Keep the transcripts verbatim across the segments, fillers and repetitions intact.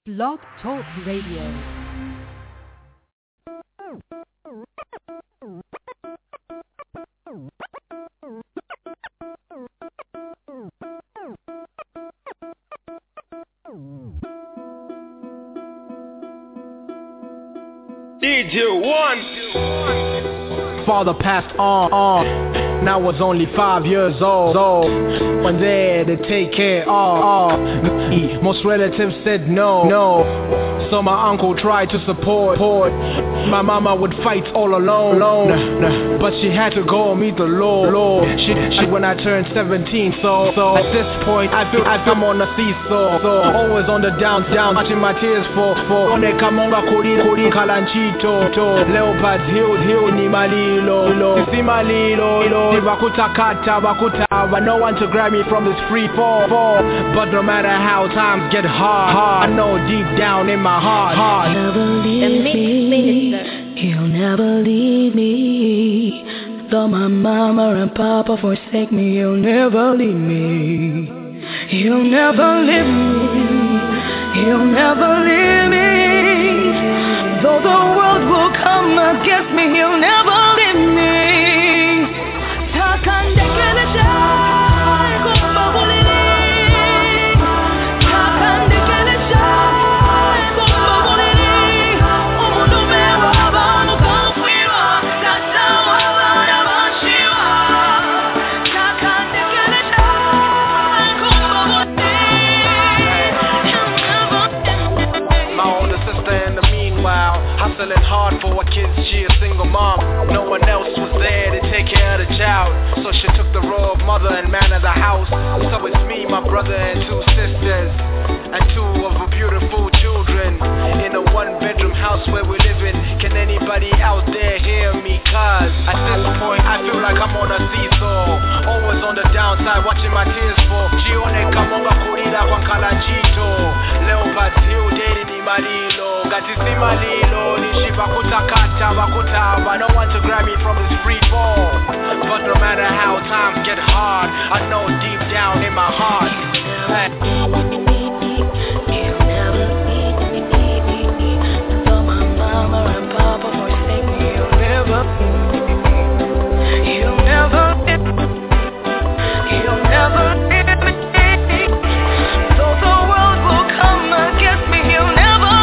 Blog Talk Radio. D J one. Father passed on, on. Now I was only five years old. old. One there to take care of. me. Most relatives said no, no. So my uncle tried to support. support. My mama would fight all alone, alone. Nah, nah. But she had to go and meet the Lord. Lord. She, she when I turned seventeen. So, so at this point I feel I feel I'm on a seesaw. So always on the down, down, watching my tears fall, fall. One day kamonga kuri kuri kalanchito. To leopards hill hill ni malilo. Lo si malilo. Lo bakuta kata bakuta. But no one to grab me from this free fall, fall. But no matter how times get hard, hard, I know deep down in my heart, heart. Never leave me. He'll never leave me. Though my mama and papa forsake me, he'll never leave me. He'll never leave me. He'll never leave me. Though the world will come against me, he'll never leave me. Hard for her kids, she a single mom. No one else was there to take care of the child, so she took the role of mother and man of the house. So it's me, my brother, and two sisters, and two of her beautiful children, in a one bedroom house where we live in. Can anybody out there hear me? Cause at this point I feel like I'm on a seesaw, always on the downside, watching my tears fall. Jione kamonga kurida kwa kalanchito. Leopards hill dating ni malilo. Gatisi malilo. Bakuta kata bakuta, but no one to grab me from this free fall. But no matter how times get hard, I know deep down in my heart, hey. He'll never leave me. Though my mama and papa forsake me, he'll never. He'll never. He'll never leave me. Though the world will come against me, he'll never.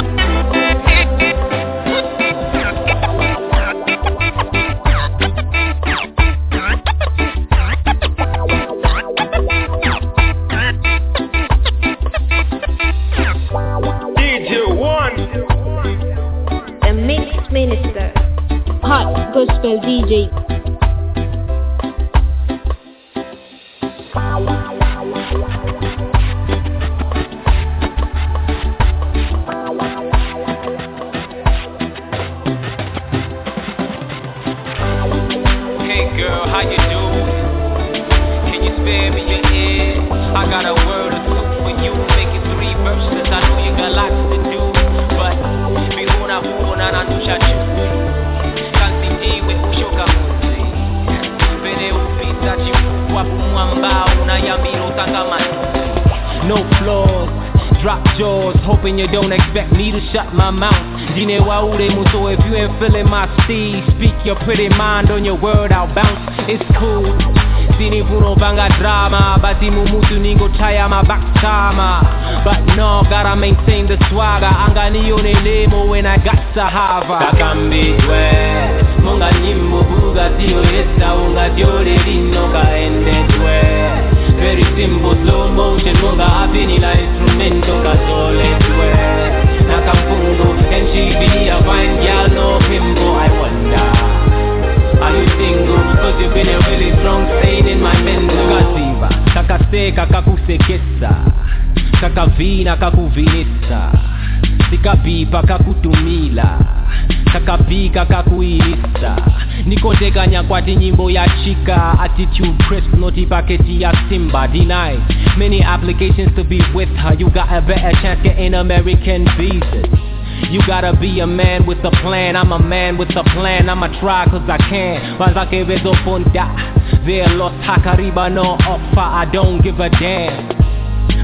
Minister, hot gospel D J. Hey girl, how you doing? Can you spare me your ear? I got a word or two for you. Make it three verses. I know you got lots to do, but bihuna huna na nushachu. Kansitiwe ushoka muzi. Bene upita chifukwa kumwamba unayamiro tangamani. No flaws, drop jaws, hoping you don't expect me to shut my mouth. Dine waure muso, if you ain't feeling my steez, speak your pretty mind, on your word I'll bounce. It's cool. Sini puno banga drama, basi mumutu ningo chaya ma baktama. But no, gotta maintain the swagger. Angani one nemo when I got Sahava. Kakambi dwe, munga nyimbo buga tiyo yesa, unga jore rino ka ende dwe. Very simple, slow motion, munga apini la instrumento ka sole dwe. Nakampungo, and she be a fine girl, no pimbo, I wonder. Are you single? Cause you've been a really strong stain in my mental. Kasiva, kakaseka kakusekesa, kakavina kakuvinisa, sikapipa kakutumila, kakapika kakuilisa. Nikotekanya kwati nyimbo ya chika, attitude crisp, noti paketi ya Simba. Deny many applications to be with her. You got a better chance getting American visas. You gotta be a man with a plan. I'm a man with a plan. I'ma try cause I can. Manzake bezo fonda. They're lost hakariba no offer. I don't give a damn.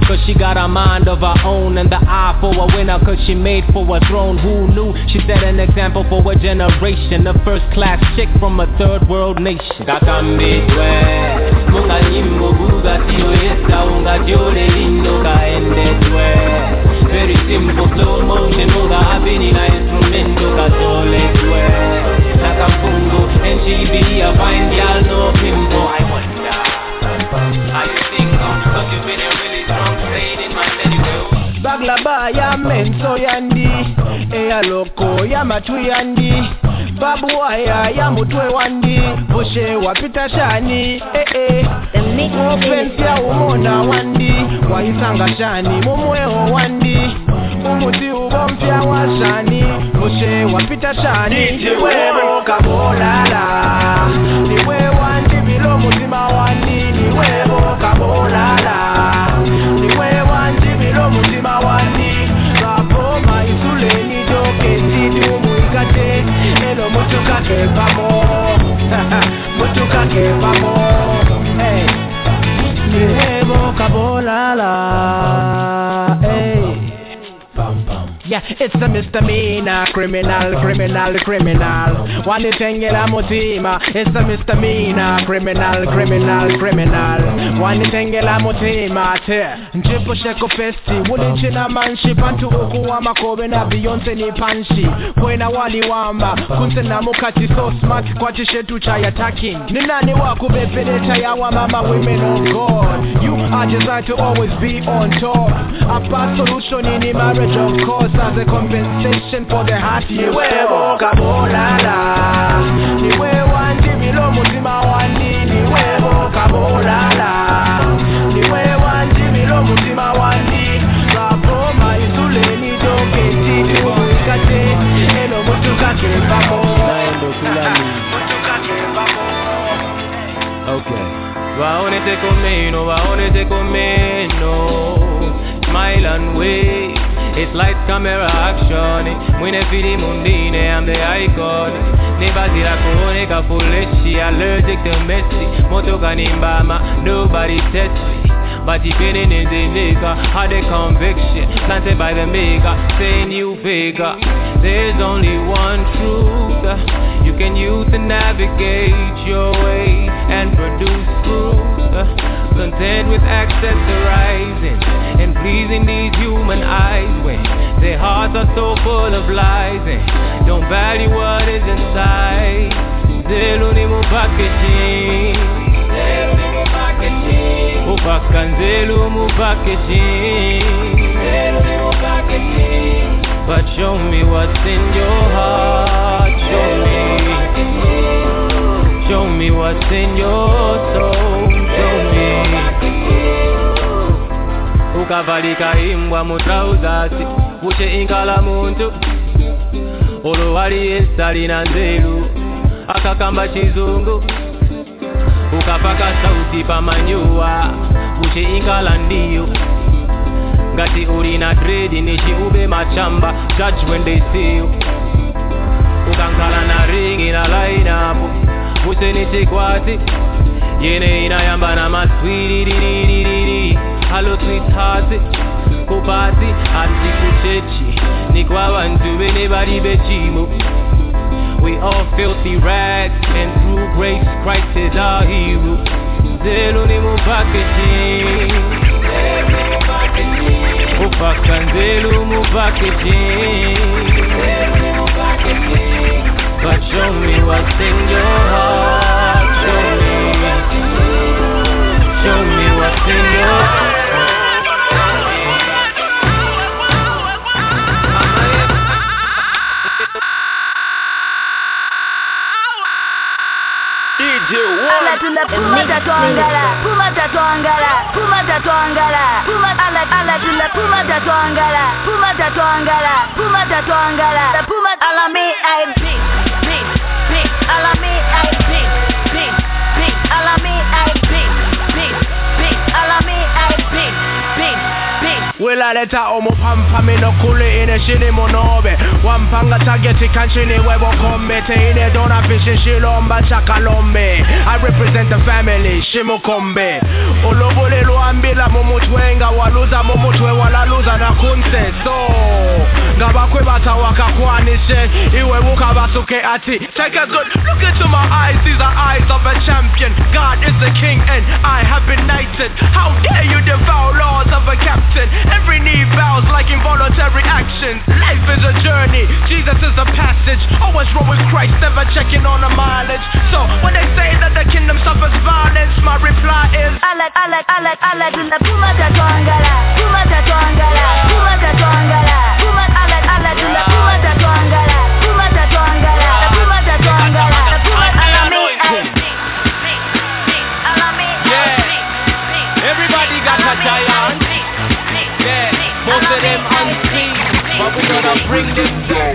Cause she got a mind of her own and the eye for a winner, cause she made for a throne. Who knew? She set an example for a generation, the first class chick from a third world nation. Kakambitwe munga nyimbo buga tiyo esa unga jole lindo kaendetwe. Very simple slow motion munga happening na instrumento kasoletwe. Nakamfungo and she be a fine girl no pimpo. I wonder how you think so, cause you've been a really strong stain in my medical. Baglaba ya menso yandi, eya loko ya matu yandi, babu waya ya mutwe wandi, bushe wapita shani, eh eh. Offense ya umona wandi, waisanga shani, mumweo wandi, umuti ubompya wa shani, bushe wapita shani, niwewe kabolala, niwe wandi bilo mutima wandi, niwewe kabolala, niwe wandi bilo mutima wandi, rapo maisule ni doke sidi umuikate, elo mutuka kebamo, mutuka kebamo, hey, niwewe kabolala, hey. Yeah, it's a misdemeanor, criminal, criminal, criminal. Wanitengela mutima, it's a misdemeanor, criminal, criminal, criminal. Wanitengela mutima, te njipo sheko festi, wuli china manshi, pantu uku wa makobe na Beyonce ni panshi. Kwena wali wamba, kunse na mukati so smart, kwa chishetu chaya takin. Ninani waku bepeleta ya wa mama women of God. You are designed to always be on top. A bad solution in the marriage of course, as a compensation for the heart you wewe kabolala, niwe wandi bilo mutima wandi, niwe kabolala, niwe wandi bilo mutima wandi, rapo maisule ni doke tidi wakate, eno mutuka kebamo, mutuka kebamo. Okay. Waone te komeno, waone te komeno, smile and wave. It's lights, camera, action. Mwine fili mundine, I'm the icon. Nebazi la kuone ka fuleshi, allergic to messy. Motoka nimbama, nobody test me. But if any is a nigga, had a conviction planted by the maker, saying you figure. There's only one truth you can use to navigate your way and produce fruit. Content with accessorizing and pleasing these human eyes when their hearts are so full of lies and don't value what is inside. Zelu ni mu packaging, zelu ni mu packaging, upakanzelu mu packaging, zelu ni mu packaging. But show me what's in your heart, show me, show me what's in your soul, show me. Ukavalika imbwa mutrauzasi, uche inkala muntu, olo wali esali na nzelu, akakamba chizungu, ukapaka sauti pa manyua, uche inkala ndiyo. Ngati urina trade nishi ube machamba, judge when they see you. Ukankala na ring ina line up, use ni chikwati, yene ina yamba na maswiri di di di di di. Hello sweetheart, kupati anti kuchechi, ni kwa wantu bene bari bechimo. We all filthy rags, and through grace Christ is our hero. Zelu ni mu packaging, zelu ni mu packaging, upakanzelu mu packaging, zelu ni mu packaging. But show me what's in your heart, show me, show me what's in your heart. Ala tula puma tatuangala, puma tatuangala, puma tatuangala, puma ala ala tula puma tatuangala, puma tatuangala, puma tatuangala, the puma ala me I big, big, big, ala me I big, big, big, ala me I big, big, big, ala me I big, big, big. Well Ulaleta omu pampa mino kule ine shini monobe Wampanga tageti kanchini webo kombe Te ine dona fishi shilomba chakalombe I represent the family, shimukombe Olobole luambila mumutwenga Waluza mumutwe walaluza na kunse So Gabakwe bata wakakwanishe Iwe wuka basuke ati Take a good look into my eyes These are eyes of a champion God is the king and I have been knighted How dare you devour laws of a captain Every knee bows like involuntary actions Life is a journey, Jesus is a passage Always roll with Christ, never checking on the mileage So when they say that the kingdom suffers violence My reply is Ala, ala, ala, ala, tuna puma tatuangala Puma tatuangala, puma tatuangala Puma, ala, ala, tuna puma tatuangala Puma tatuangala, puma tatuangala Puma, ala me, ala me Yeah, everybody got a giant Yeah, most of them unseen But we gonna bring them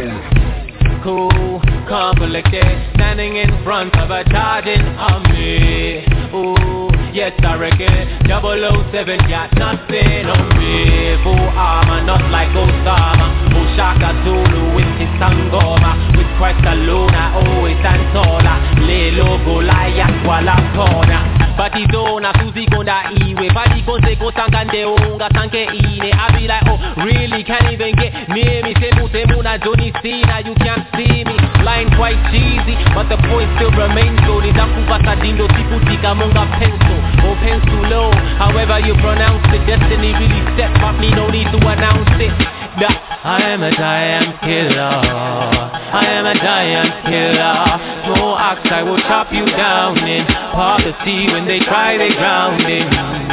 down Cool, complicated Standing in front of a charging army Ooh, yes I reckon double oh seven got nothing on me Full armor, not like Osama Oshaka Zulu with his sangoma With Christ alone I always stand taller Le logo Goliath wala corner Batizona Suzy Gonda Iwe Badi Gonze Kosangande Onga Sanke Ine I be like oh really can't even get near me Temu Temuna Johnny Cena you can't see me Line quite cheesy but the point still remains so Nizakuva Dindo Tiputika Monga Pencil or pencil low However you pronounce it Destiny really step up me no need to announce it Nah, I am a giant killer I am a giant killer No axe I will chop you down in Part the sea when they try they drown in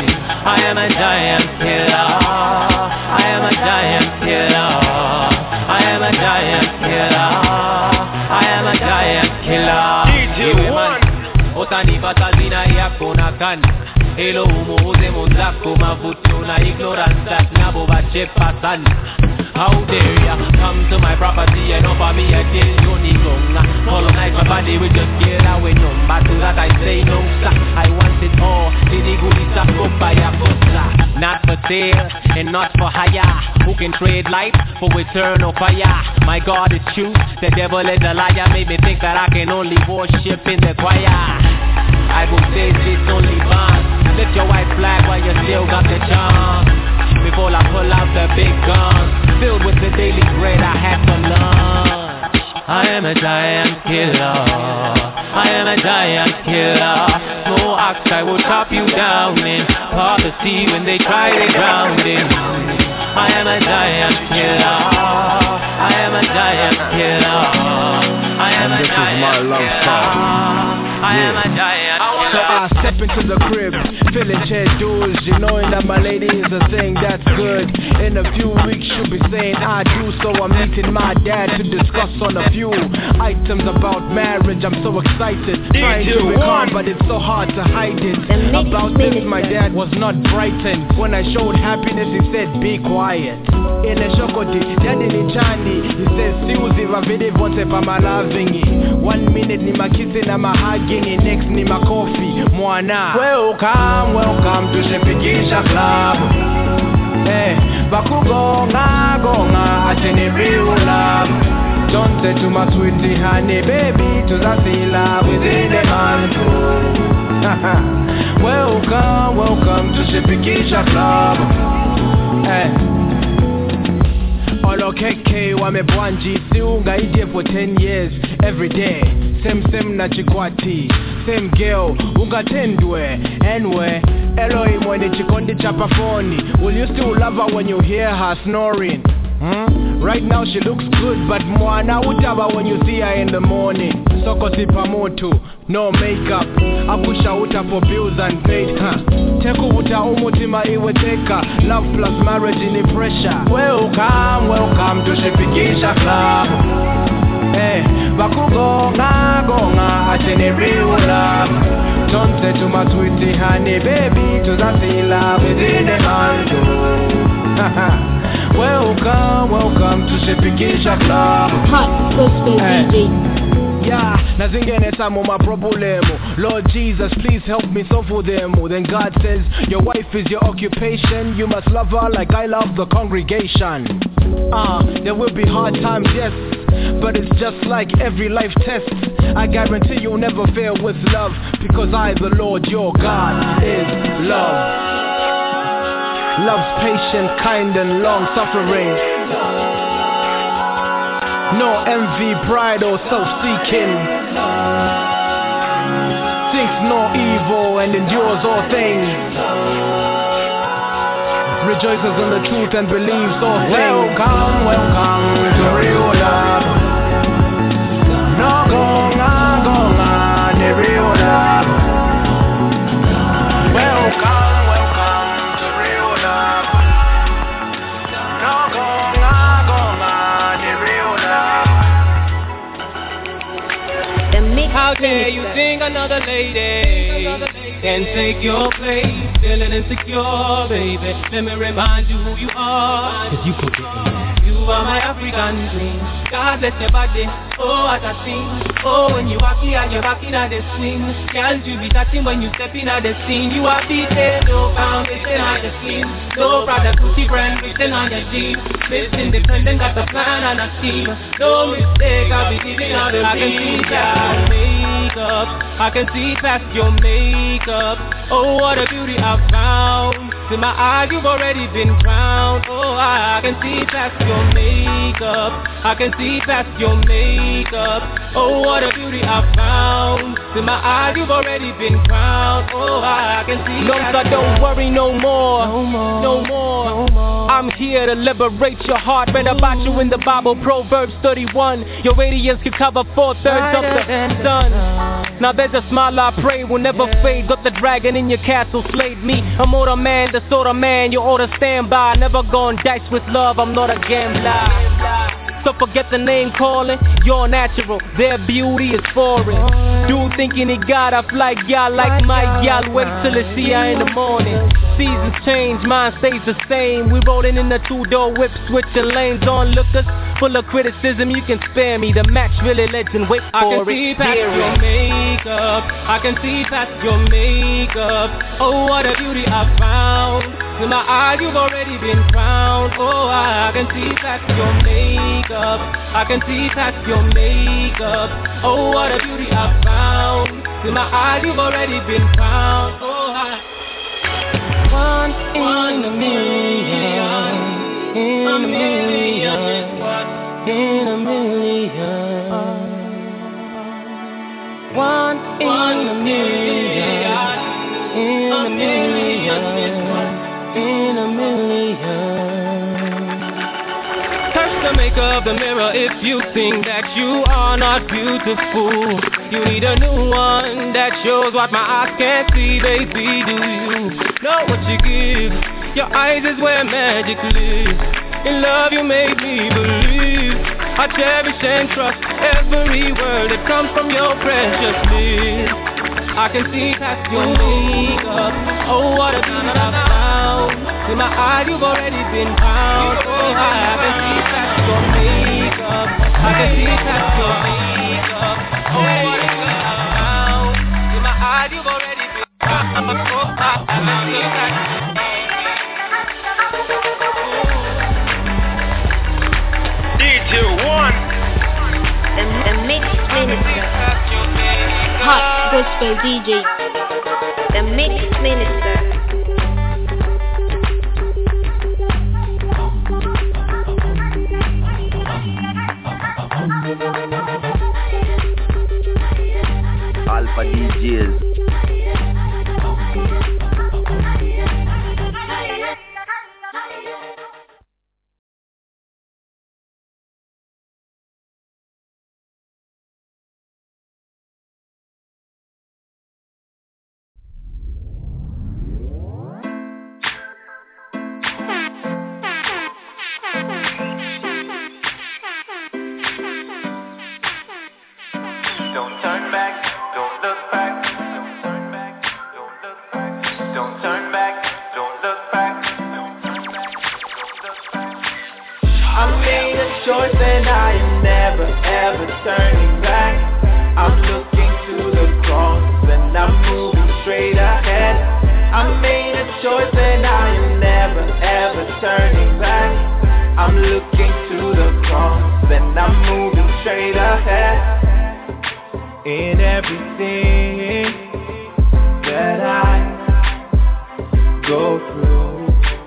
I am a giant killer I am a giant killer I am a giant killer I am a giant killer D J one Otani batazina yako na kana Elo umuuze mozako mavuto na ignorance Nabo bachepa sana How dare ya come to my property and offer me a kill you need gonga Colonize my body with just get away number To that I say no sir I want it all Didi guli sako baya kosa Not for sale and not for hire Who can trade life for eternal fire My God is true, the devil is a liar Made me think that I can only worship in the choir I will say this only bond Lift your white flag while you still got the chance Before I pull out the big guns Filled with the daily bread I had for lunch I am a giant killer I am a giant killer No ox I will chop you down in Part the sea when they try they drown in I am a giant killer I am a giant killer I am a giant killer I am a giant So I step into the crib, feeling chair doors, you knowing that my lady is a thing that's good. In a few weeks she'll be saying I do, so I'm meeting my dad to discuss on a few items about marriage. I'm so excited, trying to be calm, but it's so hard to hide it. About this my dad was not brightened. When I showed happiness he said be quiet. In a shokoti, daddy ni chani, he says siuzi vavidi vote pa malavingi. One minute ni makisi na mahagini, next ni makofi. Mwana welcome, welcome to Shepikisha Club. Hey, bakugonga, gonga, achini real love. Don't say to my sweetie honey, baby, to the sila within the month. Welcome, welcome to Shepikisha Club. Hey. Olo keke wamebwanji siunga ije for ten years every day same same na chikwati same girl ungatendwe anyway Elohim when the chikondi chapa phone will you still love her when you hear her snoring hmm? Right now she looks good but mwana utaba when you see her in the morning soko sipamoto no makeup akusha uta for bills and paid huh? Teku uta umutima iwe teka love plus marriage in pressure. Welcome, welcome to Shepikisha Club. Hey, bakugonga, gonga, achene real love. Don't say to my sweetie honey, baby, to that love within the mango. Welcome, welcome to Shepikisha Club. Hot Gospel D J. yeah, nazingene samo maproblemo. Lord Jesus, please help me solve for them. Then God says, your wife is your occupation. You must love her like I love the congregation. Ah, uh, there will be hard times, yes, but it's just like every life test. I guarantee you'll never fail with love, because I, the Lord, your God, is love. Love's patient, kind and long-suffering. No envy, pride or self-seeking. Thinks no evil and endures all things. Rejoices in the truth and believes all things. Welcome, welcome to real love. No gong on, gong on, the real love. Welcome, welcome to real love. No gong on, gong on, the real love. The mix. How dare you think another lady can take your place? Feeling insecure, baby. Let me remind you who you are. Cause you put it in there. You are my African queen. God bless your body. Oh, what a thing. Oh, when you walk here, you're walking at the swing. Can't you be touching when you step in at the scene? You are beaten, no foundation on your skin. No brother, cookie brand written on your jeans. Miss Independent, got a plan and a team. No mistake, I'll be giving all the I can see past your makeup. I can see past your makeup. Oh, what a beauty I found. To my eyes, you've already been crowned. Oh, I can see past your makeup. I can see past your makeup. Oh, what a beauty I found. To my eyes, you've already been crowned. Oh, I can see no, past so don't worry no more. No more. No more. No more. I'm here to liberate your heart. Read about you in the Bible, Proverbs thirty-one. Your radiance can cover four-thirds of the sun. Now there's a smile I pray will never fade. Got the dragon in your castle, slayed me. I'm older man, the sort of man you ought to stand by. Never gone dice with love, I'm not a gambler. So forget the name calling, you're natural, their beauty is foreign. Dude thinking he got off like y'all, like my y'all. Wait till they see ya in the morning. Seasons change, mine stays the same. We rolling in the two-door whip, switching lanes. Onlookers full of criticism, you can spare me. The match really legend, wait I for can it. see past your makeup. I can see past your makeup. Oh, what a beauty I found. To my eyes, you've already been crowned. Oh, I can see past your makeup. I can see past your makeup. Oh, what a beauty I found. To my eyes, you've already been crowned. Oh, I one in a million, in a million, in a million. One in a million, in a million, in a million. Touch the maker of the mirror if you think that you are not beautiful. You need a new one that shows what my eyes can't see, baby. Do you know what you give? Your eyes is where magic lives. In love you made me believe. I cherish and trust every word that comes from your precious lips. I can see past your makeup. Oh, what a beauty I found. In my eyes you've already been found. Oh, I can see past your makeup. I can see past your makeup. Oh, what a beauty I found. In my eyes you've already been found. Oh, I can see past your D J one. The, the mix minister. Hot gospel D J. The mix minister. Alpha D Js. I made a choice and I am never ever turning back. I'm looking to the cross and I'm moving straight ahead. I made a choice and I am never ever turning back. I'm looking to the cross and I'm moving straight ahead. In everything that I go through,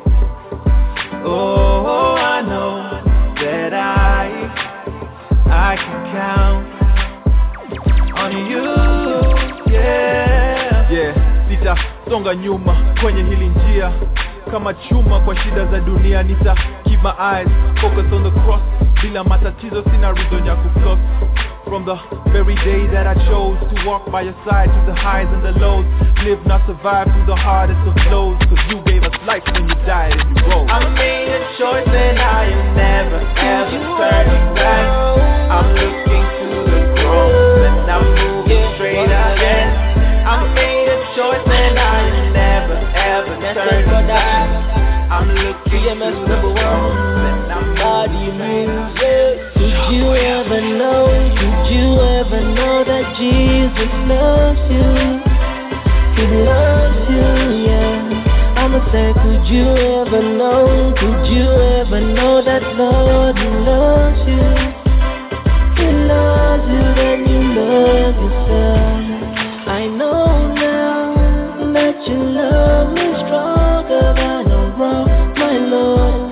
oh, I know that I I can count on you, yeah. Yeah, sitasonga nyuma kwenye hili njia kama chuma kwa shida za dunia. Nita keep my eyes focused on the cross. Bila matatizo sina reason ya kufloss. From the very day that I chose to walk by your side, through the highs and the lows, live not survive through the hardest of blows. Cause you gave us life when you died and you rose. I made a choice and I am never ever turning back. I'm looking to the cross and I'm moving straight ahead. I made a choice and I am never ever turning back. I'm looking to the cross and I'm moving straight ahead. Did you ever know, did you ever know that Jesus loves you? He loves you, yeah. I'ma say, could you ever know, could you ever know that Lord, He loves you? He loves you, then you love yourself. I know now that you love me stronger than a rock, my Lord.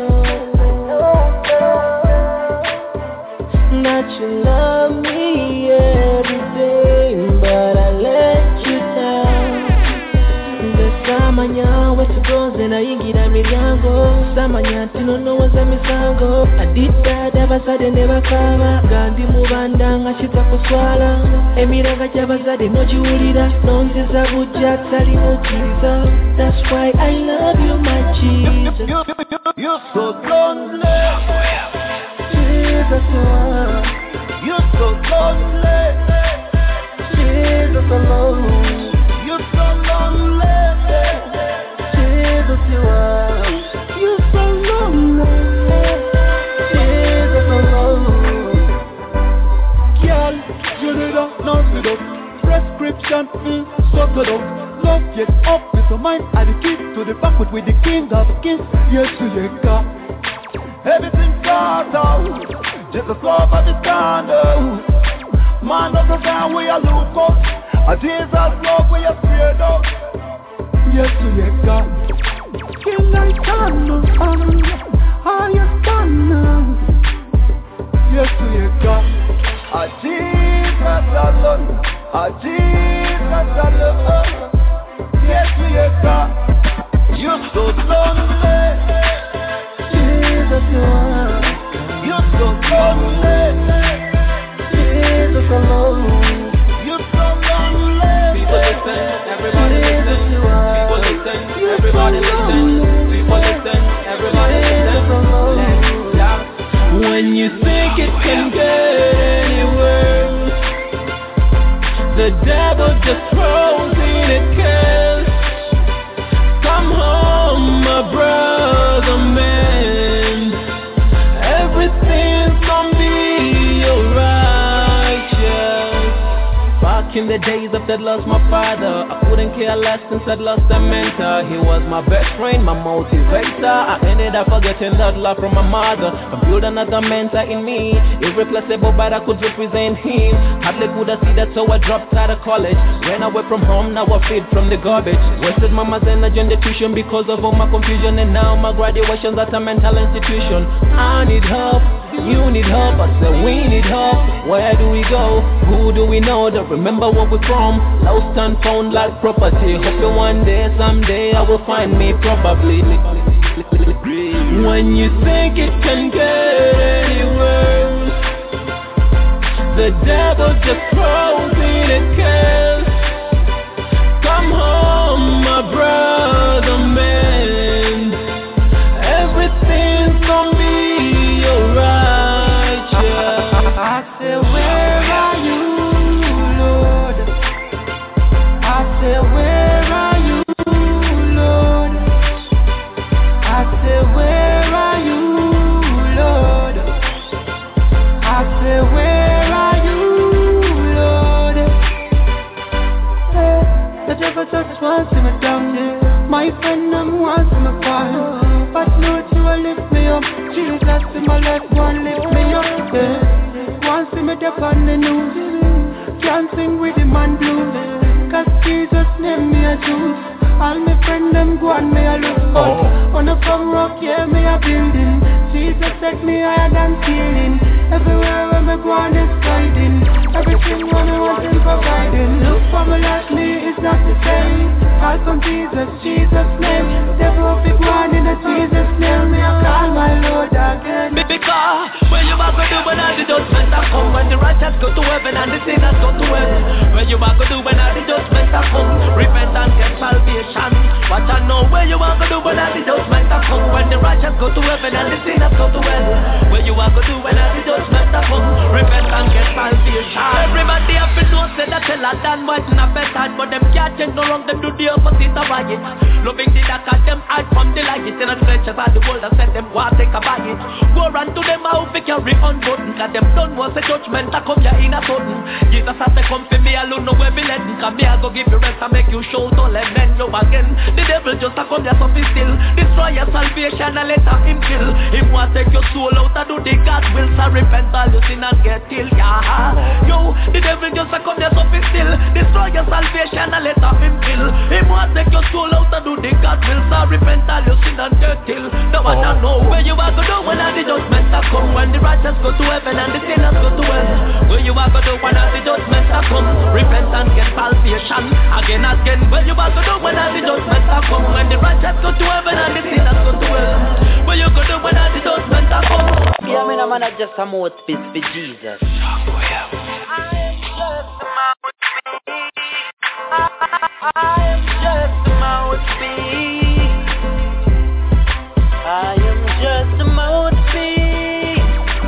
That you love me every day, but I let you down. Samanya wetugoze na yingira miryango, samanya tinonoza misango. Adita dabasade ne bakaba, gandi mubanda nga chita kuswala. Emiranga jabazade nojiwulira, nonziza bujja tali mukiriza. That's why I love you, my Jesus. You're so lonely, Jesus, you're so lonely, Jesus alone. You're so lonely, Jesus, you are. You're so lonely, Jesus alone. Girl, you need a non-stop prescription, mm, sort it up. Love yet up with your mind, and the key to the banquet with the king of kings. Yes, you got everything got out. Just a love at the candle. Man of the ground we are look up. A Jesus love we are spread out. yes, you got feel like tunnel, are you tunnel? Yes, you got a Jesus alone, a Jesus alone. Yes, you got. You're so lonely, Jesus, you are. You're so lonely, Jesus alone. You're so lonely. People listen, everybody listen. People listen, everybody listen. People listen, everybody listen. When you think it can get any worse, the devil just throws in a curse. Come home, my brother man. Everything's gonna be alright, yeah. Back in the days after I'd lost my father, I couldn't care less since I'd lost a mentor. He was my best friend, my motivator. I ended up forgetting that love from my mother. I built another mentor in me, irreplaceable, but I could represent him. Hardly could I see that, so I dropped out of college. Ran away from home, now I feed from the garbage. Wasted mama's energy and the tuition because of all my confusion, and now my graduation's at a mental institution. I need help, you need help, I said we need help. Where do we go? Who do we know? Don't remember where we're from. Lost and found like property. Hoping one day, someday I will find me probably. When you think it can get any worse, the devil just throws in a curse. Come home, my brother man. Everything's gonna be alright, yeah. I said, where are you, Lord? I said, where are you, Lord? I said, where are you, Lord? I said, where are you, Lord? up on the news. Can't sing with the man blues. Cause Jesus name me a juice. All my friends them go and me a look good. On a from rock, yeah, me a building. Jesus take me higher than ceiling. Everywhere where me go and is guiding. Everything when I want him providing. Look for me like me, it's not the same. Call from Jesus, Jesus name. Devil big one in a Jesus name. Me a call my Lord again. Because when you are going to do when all the judgment are come. When the righteous go to heaven and the sinners go to hell. When you are going to do when all the judgment are come. Repent and get salvation. What I know where you are going to do when all the judgment are come. When the righteous go to heaven and the sinners go to hell. Where you are going to do when all the judgment are come. Repent and get salvation. Everybody have been know say that tell a Dan white in a bedtime. But them can't change no wrong, them do the opposite of right. Loving the dark and them hide from the light. In the trenches of the world and send them war take a bite. Go run to them out fi carry on button. Cause them done was a judgment a come ya in a sudden. Jesus has to come for me alone, no where me let him. Cause me I go give you rest and make you shout all and then you again. The devil just a come ya something still. Destroy your salvation and let him kill. Him want take your soul out and do the God will. So repent all your sin and get killed. Yeah. Yo, the devil just a come ya something still. Destroy your salvation and let him kill. Him want take your soul out and do the God will. So repent all your sin and get killed. No one oh. know where you are going to do when all the judgment a come. When the righteous go to heaven and the sinners go to hell. Where you are going to do when all the judgment a come. Repent and get salvation. Again, again, where you are going to do when all the judgment a come. When the righteous go to heaven and the sinners go to hell. Where you going to do when all the judgment a come. Yeah, I mean, I'm not just a mouthpiece for Jesus. I am just a mouthpiece. I am just a mouthpiece.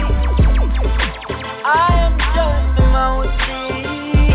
I am just a mouthpiece.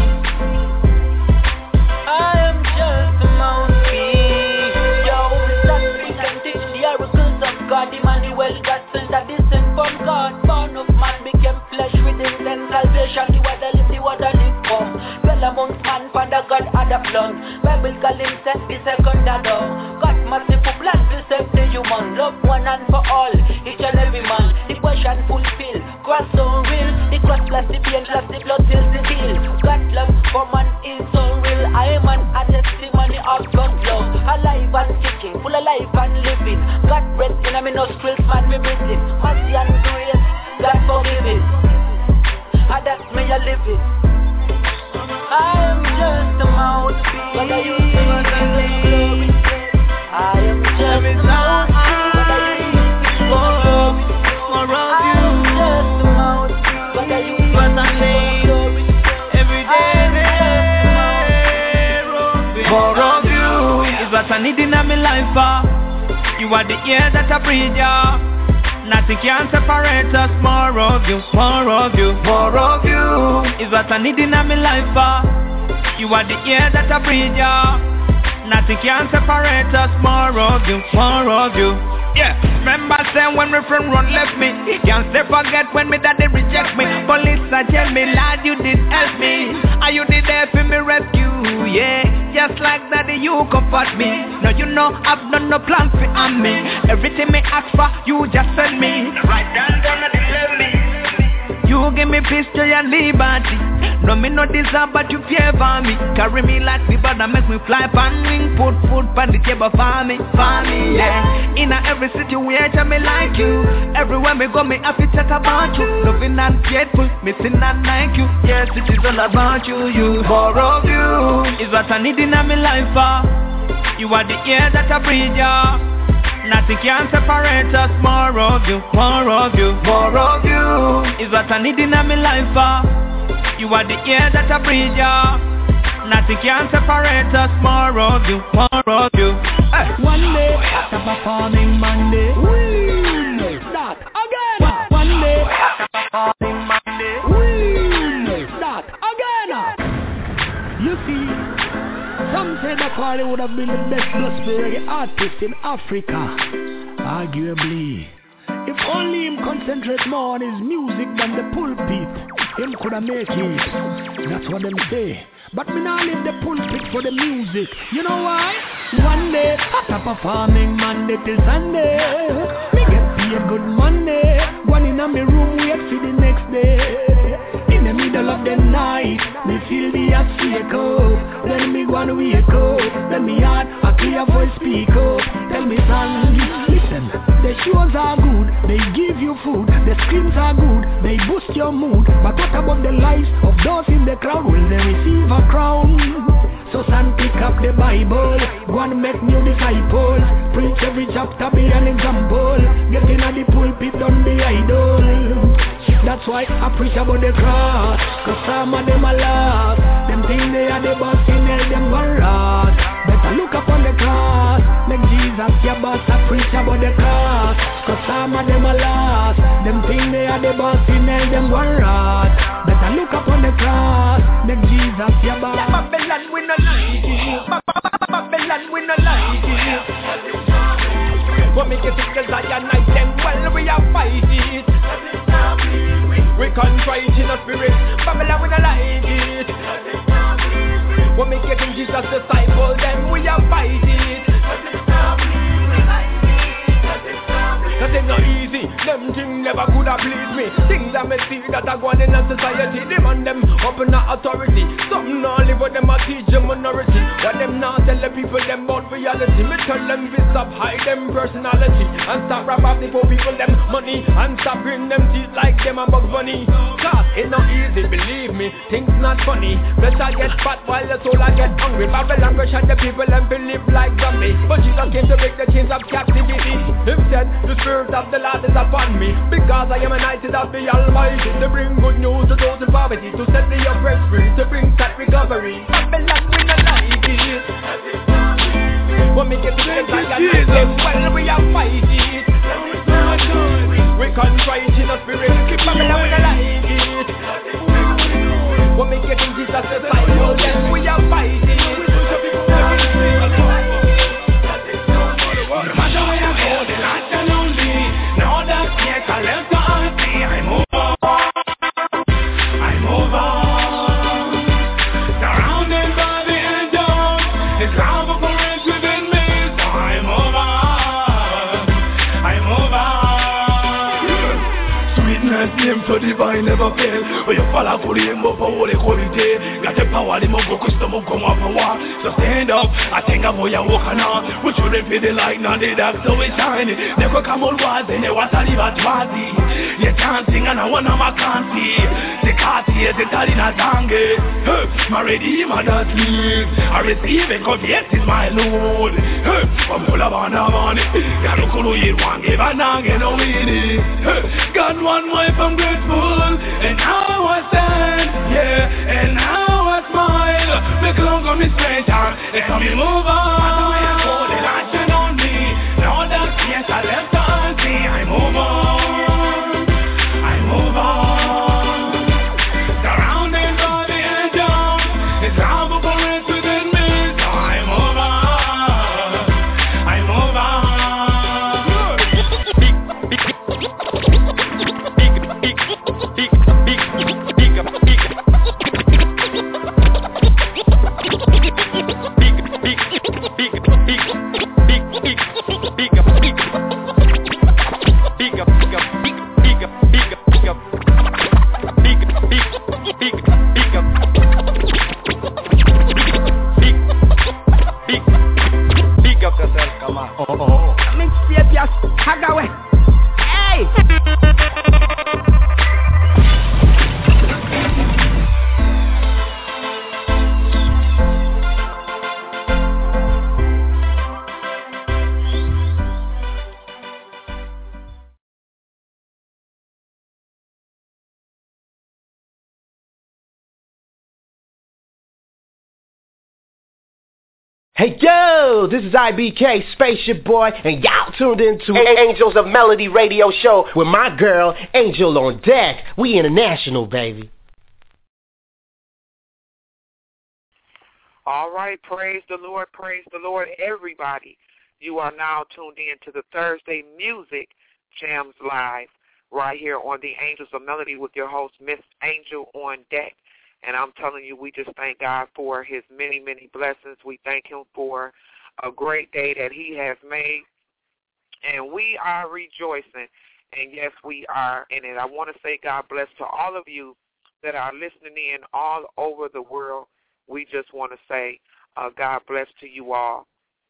I am just a mouthpiece. Yo, that we can teach the oracles of God. Emmanuel, God sent a descent from God. Born of man became flesh within then salvation. The water live, the water live come. Well amongst man, Father God had a plan. Bible call him set the second Adam. God merciful plan to save the human. Love one and for all, each and every man. The question fulfill, cross so real. The cross plus the pain plus the blood till the heal. God love for man is so real. I am an a testimony of God's love. Alive and kicking, full of life and living. God breath in a me nostrils, man me breathing. Mercy and grace, God forgive it. And that's me a living. I am just a mouthpiece. What are you doing? I am just a mouthpiece. What are you doing? More of you. I am just a mouthpiece. What are you doing? Every day. More of you is what I need in my life. Uh. You are the air that I breathe, yeah. Nothing can separate us. More of you, more of you, more of you is what I need in my life. Uh. You are the air that I breathe, yeah. Nothing can separate us. More of you, more of you. Yeah, remember saying when my friend run left me. Can't stay forget when me daddy reject me. Police a tell me, lad, you did help me. And you did there for me rescue, yeah. Just like daddy, you comfort me. Now you know I've done no plans for on me. Everything me ask for, you just send me. Right down, gonna deserve me. You give me peace, joy and liberty. No me no deserve but you favor me. Carry me like the bird and make me fly pan wing. Put food pan the table for me, for me, yeah. In a every situation me like you. Everywhere me go me happy talk about you. Loving and faithful, missing and like you. Yes, it is all about you, you. More of you is what I need in my life. Uh. You are the air that I breathe, yeah. Nothing can separate us. More of you, more of you, more of you is what I need in my life. Uh. You are the air that I breathe, yeah. Nothing can separate us. More of you, more of you. Hey. One day, after performing Monday, we start again. One day, after performing Monday, we start again. You see, some say that Carly would have been the best gospel reggae artist in Africa. Arguably, if only him concentrate more on his music than the pulpit, him coulda make it. That's what them say. But me nah leave the pulpit for the music. You know why? One day after performing Monday till Sunday, me get paid good Monday. One in a me room wait for the next day. In the wake up. Then me go and wake up. Then me heart a clear voice speak up. Tell me son, listen, the shows are good, they give you food. The screams are good, they boost your mood. But what about the lives of those in the crowd? Will they receive a crown? So son, pick up the Bible, go and make new disciples. Preach every chapter, be an example. Get in at the pulpit, don't be idle. That's why I preach about the cross, cause some of them are lost. Them think they are the boss, in hell them gone rot. Better look up on the cross, make Jesus your boss. I preach about the cross, cause some of them are lost. Them think they are the boss, in hell them gone rot. Better look up on the cross, make Jesus your boss. Yeah, Babylon we no like it, Babylon we no like it. When me get sick as I night, them well we are fight it. We contrite in the spirit, Babylon we no like it. When me getting Jesus disciple, then we are fight it. That ain't not easy, them things never could have pleased me. Things I may see that are going in a society, demand them up in the authority. Some not live with them, I teach a minority. But them not tell the people them about reality. Me tell them we stop hide them personality, and stop rap off the poor people them money, and stop bring them teeth like them and Bugs Bunny. Cause it's not easy, believe me, things not funny. Better get fat while the soul I get hungry. Babylon rush at the people and believe like zombies. But Jesus came to break the chains of captivity. Himself, the Spirit of the Lord is upon me, because I am anointed of the Almighty, to bring good news to those in poverty, to set the oppressed free, to bring that recovery. Babylon we not like it. When we get to the Zion, them well we are fight it. We contrite in the spirit, Babylon we not like it. When we get in Jesus' disciple, then we are fight it. So divine never fail. When you fall for him, but for all the quality, got the power, the move, custom of come up power. So stand up, I think I'm for your walk now. We shouldn't feel the light, now the dark, so we shine. Never come on was and they was a live at Wazi. You can't sing and I want to can't see. The cat is the Talina Tange. My redeemer that lives. I receive it, cause yes, is my Lord. I'm full of honor, money. Garukuru, you want give a nang and a weedy. God, one way from grateful, and now I stand, yeah, and now I smile. Make long on me stranger, and come me move on. I hold it, I turn on me. Now that yes, I left on see, I move on, I move on. Surrounded by the angels, it's love operates within me, so I move on, I move on. Hey yo, this is I B K, Spaceship Boy, and y'all tuned into Angels of Melody radio show with my girl, Angel on deck. We international, baby. All right, praise the Lord, praise the Lord, everybody. You are now tuned in to the Thursday Music Jams Live right here on the Angels of Melody with your host, Miss Angel on deck. And I'm telling you, we just thank God for his many, many blessings. We thank him for a great day that he has made. And we are rejoicing. And, yes, we are. And I want to say God bless to all of you that are listening in all over the world. we just want to say uh, God bless to you all.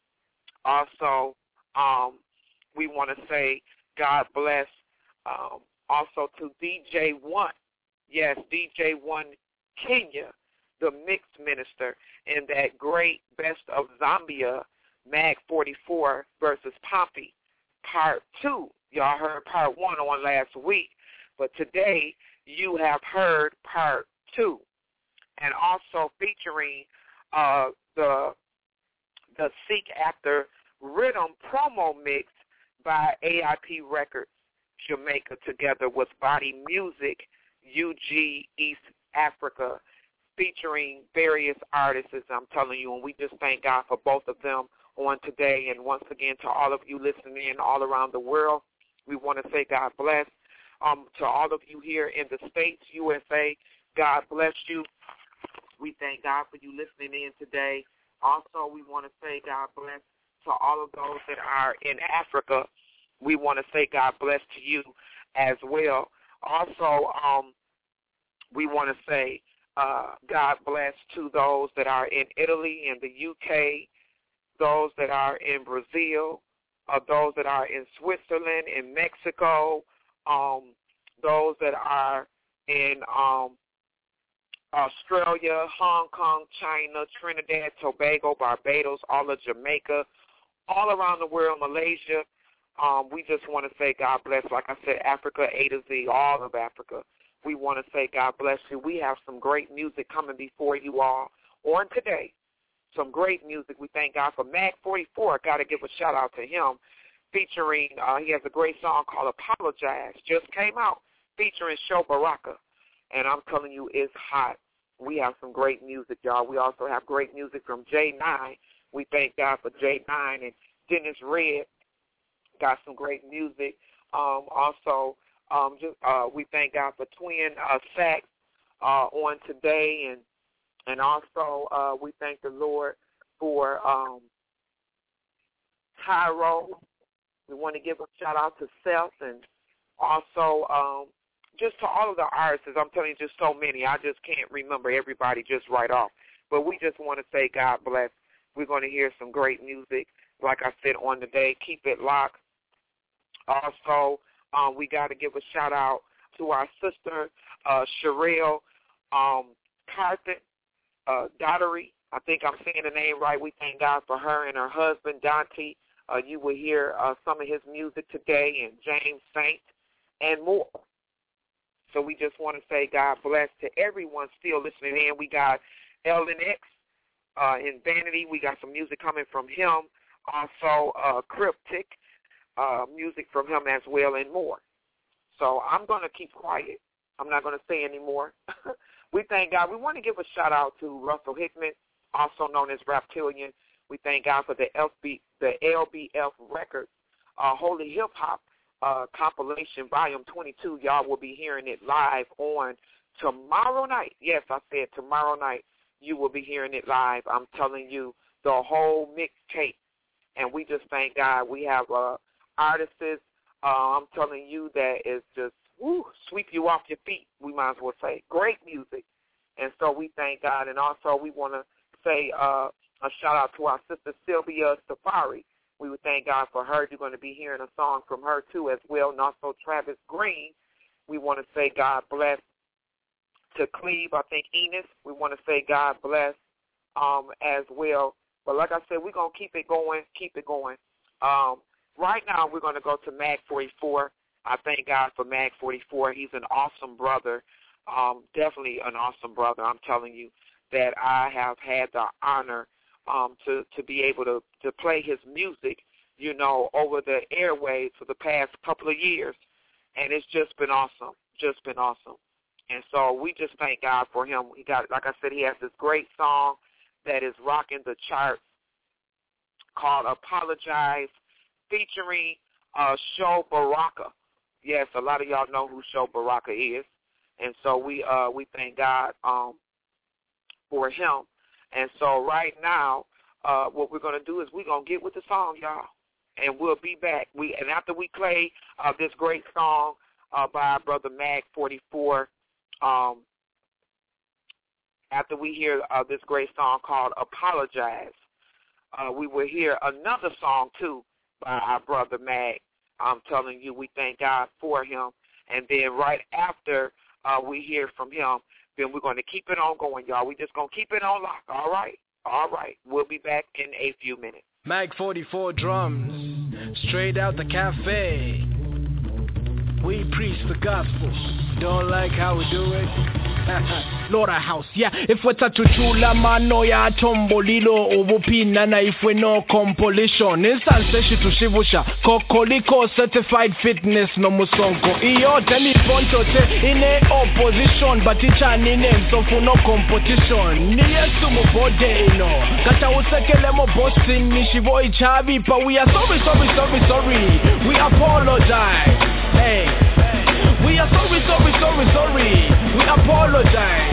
Also, um, we want to say God bless um, also to D J One. Yes, D J One Kenya, the mixed minister in that great Best of Zambia Mag forty-four versus Pompey Part two. Y'all heard Part one on last week, but today you have heard Part two. And also featuring uh, the the Seek After Rhythm promo mix by A I P Records Jamaica together with Body Music U G East Africa, featuring various artists, as I'm telling you, and we just thank God for both of them on today. And once again, to all of you listening in all around the world, we want to say God bless. Um, to all of you here in the States, U S A, God bless you. We thank God for you listening in today. Also, we want to say God bless to all of those that are in Africa. We want to say God bless to you as well. Also, um, we want to say uh, God bless to those that are in Italy and the U K, those that are in Brazil, uh, those that are in Switzerland, in Mexico, um, those that are in um, Australia, Hong Kong, China, Trinidad, Tobago, Barbados, all of Jamaica, all around the world, Malaysia. Um, we just want to say God bless. Like I said, Africa, A to Z, all of Africa. We want to say God bless you. We have some great music coming before you all on today. Some great music. We thank God for Mag forty-four. Got to give a shout-out to him. Featuring, uh, he has a great song called Apologize. Just came out featuring Sho Baraka. And I'm telling you, it's hot. We have some great music, y'all. We also have great music from J nine. We thank God for J nine and Dennis Red. Got some great music. Um, also, um, just, uh, we thank God for Twin uh, Sax uh, on today. And and also uh, we thank the Lord for um, Tyro. We want to give a shout-out to Seth and also um, just to all of the artists. I'm telling you, just so many. I just can't remember everybody just right off. But we just want to say God bless. We're going to hear some great music, like I said, on the day. Keep it locked. Also, um, we got to give a shout-out to our sister, uh, Sherelle um, Carthen uh, Daughtery. I think I'm saying the name right. We thank God for her and her husband, Dante. Uh, you will hear uh, some of his music today, and James Saint and more. So we just want to say God bless to everyone still listening in. We got L N X uh, in Vanity. We got some music coming from him. Also, uh, Cryptic, uh, music from him as well, and more. So I'm going to keep quiet. I'm not going to say any more. We thank God. We want to give a shout-out to Russell Hickman, also known as Raptilian. We thank God for the L B, the L B F Records, uh, Holy Hip Hop uh, compilation, Volume twenty-two. Y'all will be hearing it live on tomorrow night. Yes, I said tomorrow night. You will be hearing it live. I'm telling you, the whole mixtape. And we just thank God. We have uh, artists, uh, I'm telling you, that is just, woo, sweep you off your feet, we might as well say. Great music. And so we thank God. And also we want to say uh, a shout-out to our sister Sylvia Safari. We would thank God for her. You're going to be hearing a song from her, too, as well. And also Travis Green. We want to say God bless to Cleve, I think Enos. We want to say God bless um, as well. But like I said, we're going to keep it going, keep it going. Um, right now, we're going to go to Mag forty-four. I thank God for Mag forty-four. He's an awesome brother, um, definitely an awesome brother. I'm telling you that I have had the honor um, to, to be able to, to play his music, you know, over the airwaves for the past couple of years. And it's just been awesome, just been awesome. And so we just thank God for him. He got, like I said, he has this great song that is rocking the charts called Apologize, featuring uh, Sho Baraka. Yes, a lot of y'all know who Sho Baraka is. And so we uh, we thank God um, for him. And so right now, uh, what we're going to do is we're going to get with the song, y'all. And we'll be back. We And after we play uh, this great song uh, by our brother Mag forty-four, um, after we hear uh, this great song called Apologize, uh, we will hear another song, too, by our brother Mag. I'm telling you, we thank God for him. And then right after uh, we hear from him, then we're going to keep it on going, y'all. We're just going to keep it on lock, all right? All right. We'll be back in a few minutes. Mag forty-four drums, straight out the cafe. We preach the gospel. Don't like how we do it? Laura House, yeah. If we're tatuchula mano ya tombolilo ubupina na if we no compilation. Instance shitu shivusha kokoliko certified fitness no musonko. Iyo teni poncho te ine opposition but icha nine so for no competition. Ni yesu mubode ino kata usekele mo bossing ni shivo ichabi but we are sorry sorry sorry sorry. We apologize. Hey, we are sorry, sorry, sorry, sorry. We apologize.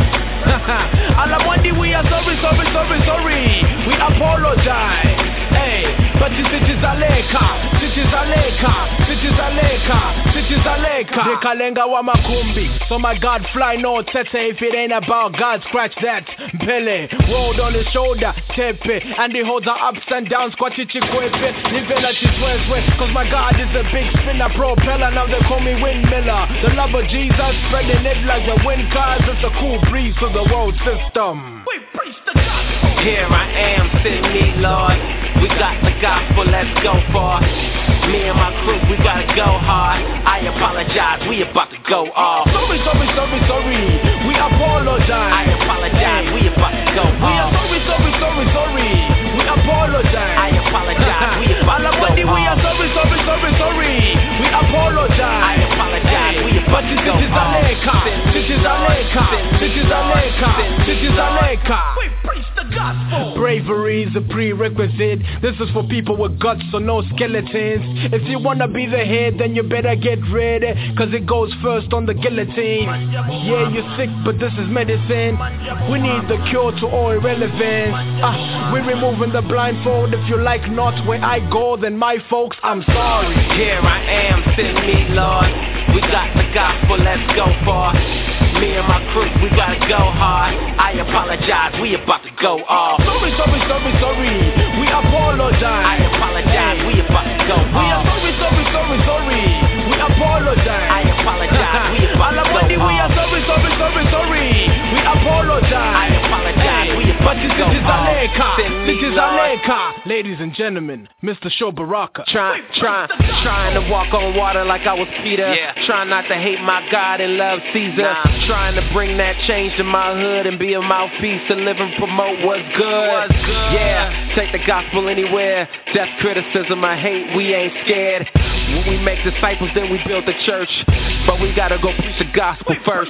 Alamwandi, we are sorry, sorry, sorry, sorry. We apologize. Hey, but this is Aleka, this is Aleka, this is Aleka, this is Aleka. De kalenga wa makumbi, so my God fly no tete. If it ain't about God, scratch that. Pele, rolled on his shoulder, tepe, and he holds our ups and downs. Kwachichi kwepe, nivela chiswezwe. Cause my God is a big spinner, propeller. Now they call me windmiller. The love of Jesus spreading it like the wind cars. It's a cool breeze to the world system. We preach the gospel. Here I am, send me, Lord. We got the gospel, let's go far. Me and my crew, we gotta go hard. I apologize, we about to go off. Sorry, sorry, sorry, sorry. We apologize. I apologize, we about to go off. We are sorry, sorry, sorry, sorry. We apologize. I apologize, we about to go off. We are sorry, sorry, sorry, sorry. We apologize. I apologize, we about to go off. This is Aleka, this is Aleka, this is Aleka. We preach the gospel. Bravery is a prerequisite. This is for people with guts, so no skeletons. If you wanna be the head, then you better get ready, cause it goes first on the guillotine. Yeah, you're sick, but this is medicine. We need the cure to all irrelevance. Ah, we're removing the blindfold. If you like not where I go, then my folks, I'm sorry. Here I am, send me, Lord. We got the gospel, let's go far. Me and my crew, we gotta go hard. I apologize, we about to go off. Sorry, sorry, sorry, sorry. We apologize. I apologize, we about to go off. We are sorry, sorry, sorry, sorry. We apologize. I apologize, we about to go off. We are sorry, sorry, sorry, sorry. We apologize. I apologize, we about to go off. This is Aleka. Ladies and gentlemen, Mister Show Baraka. Try, try, trying to walk on water like I was Peter. Yeah. Trying not to hate my God and love Caesar. Nah. Trying to bring that change to my hood and be a mouthpiece to live and promote what's good. What's good. Yeah, take the gospel anywhere. Death, criticism, I hate, we ain't scared. When we make disciples, then we build the church. But we gotta go preach the gospel first.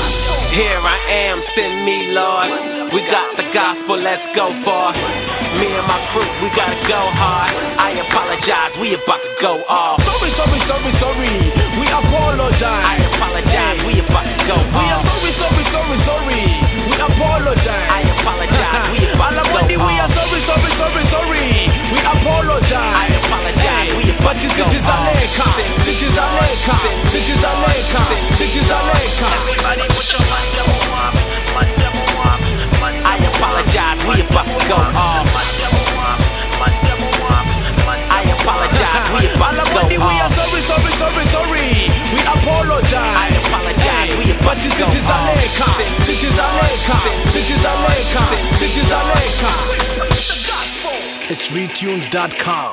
Here I am, send me, Lord. We got the gospel, let's go far. Me and my crew, we gotta go hard. I apologize, we about to go off. Sorry, sorry, sorry, sorry. We apologize. I apologize, we about to go off. We are sorry, sorry, sorry, sorry. We apologize. I apologize, we about to go off. We are sorry, sorry, sorry, sorry. We apologize. I apologize, we about to go off. This is Aleka, this is Aleka, this is Aleka. Everybody put your mind up, mind up, mind up. I apologize, we about to go off. I apologize, we about to go off. We are sorry, sorry, sorry, sorry. We apologize. I apologize, we about to go off. This is Aleka, this is Aleka, this is Aleka. It's retunes dot com.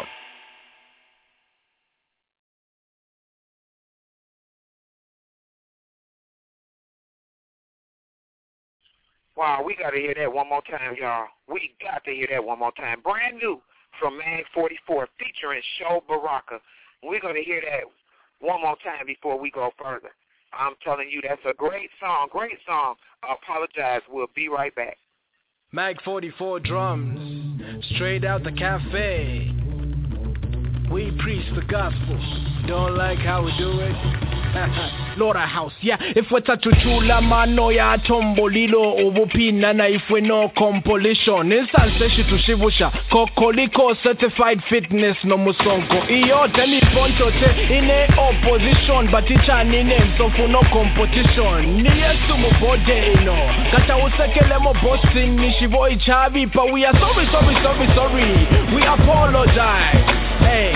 Wow, we got to hear that one more time, y'all. We got to hear that one more time. Brand new from Mag forty-four featuring Show Baraka. We're going to hear that one more time before we go further. I'm telling you, that's a great song, great song. Apologize. We'll be right back. Mag forty-four drums, straight out the cafe. We preach the gospel. Don't like how we do it? Slaughterhouse, yeah. If we tatuchula mano ya tombolilo ubupina na if we no compilation. Insanseshi tushivusha kokoliko certified fitness no musonko. Iyo telephone chote ine opposition baticha nine so no competition. Niye sumu bode ino kata usekele mo bossing nishivo ichavi. But we are sorry, sorry, sorry, sorry. We apologize. Hey,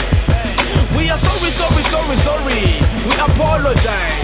we are sorry, sorry, sorry, sorry. We apologize.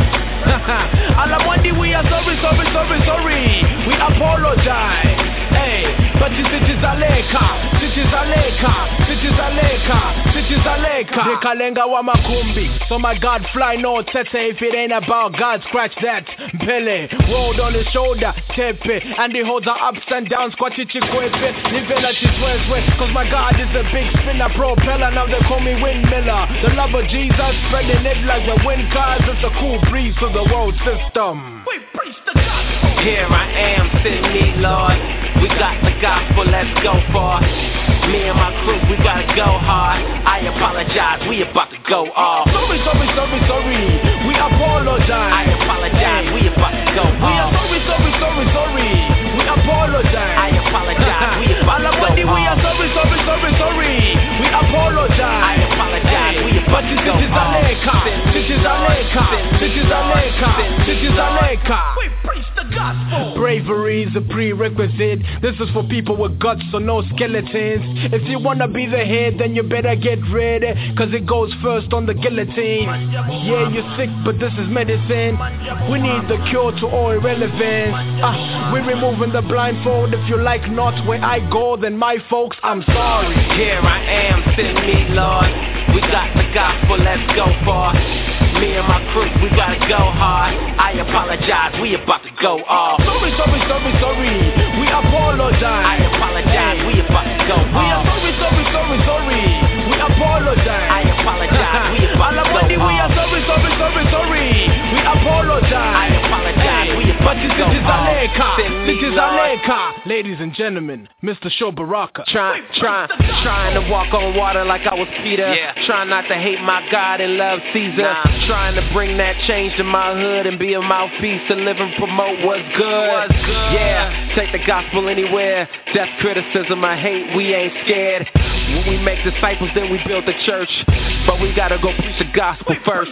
Alamwandi, we are sorry, sorry, sorry, sorry. We apologize. Hey, but this is Aleka, this is Aleka, this is Aleka, this is Aleka. Dekalenga wa makumbi, so my God fly no tete. If it ain't about God, scratch that. Pele, rolled on his shoulder, tepe, and he holds our ups and downs, squatichi kwepe, living at his ways way. Cause my God is a big spinner, propeller, now they call me windmiller. The love of Jesus, spreading it like the wind cars, it's a cool breeze to the world system. We preach the gospel. Here I am, send me, Lord. We got the gospel, let's go far. Me and my crew, we gotta go hard. I apologize, we about to go off. Sorry, sorry, sorry, sorry. We apologize. I apologize, we about to go off. We are sorry, sorry, sorry, sorry. We apologize. I apologize, we about to go off. We are sorry, sorry, sorry, sorry. We apologize. I apologize, we about to go off. This is Aleka, this is Aleka, this is Aleka. We preach the gospel. Bravery is a prerequisite. This is for people with guts, so no skeletons. If you wanna be the head, then you better get ready, cause it goes first on the guillotine. Yeah, you're sick, but this is medicine. We need the cure to all irrelevance. Ah, we're removing the blindfold. If you like not where I go, then my folks, I'm sorry. Here I am, send me, Lord. We got the gospel, let's go far. Me and my crew, we gotta go hard. I apologize, we about to go off. Sorry, sorry, sorry, sorry. We apologize. I apologize, we about to go off. We are sorry, sorry, sorry, sorry. We apologize. I apologize, we about to go off. We are sorry, sorry, sorry, sorry. We apologize. I apologize, we about to go off. This is Aleka, this is Aleka. Ladies and gentlemen, Mister Shobaraka. Trying, trying, trying to walk on water like I was Peter. Yeah. Trying not to hate my God and love Caesar. Nah. Trying to bring that change to my hood and be a mouthpiece to live and promote what's good. What's good. Yeah, take the gospel anywhere. Death, criticism, I hate, we ain't scared. When we make disciples, then we build the church. But we gotta go preach the gospel first.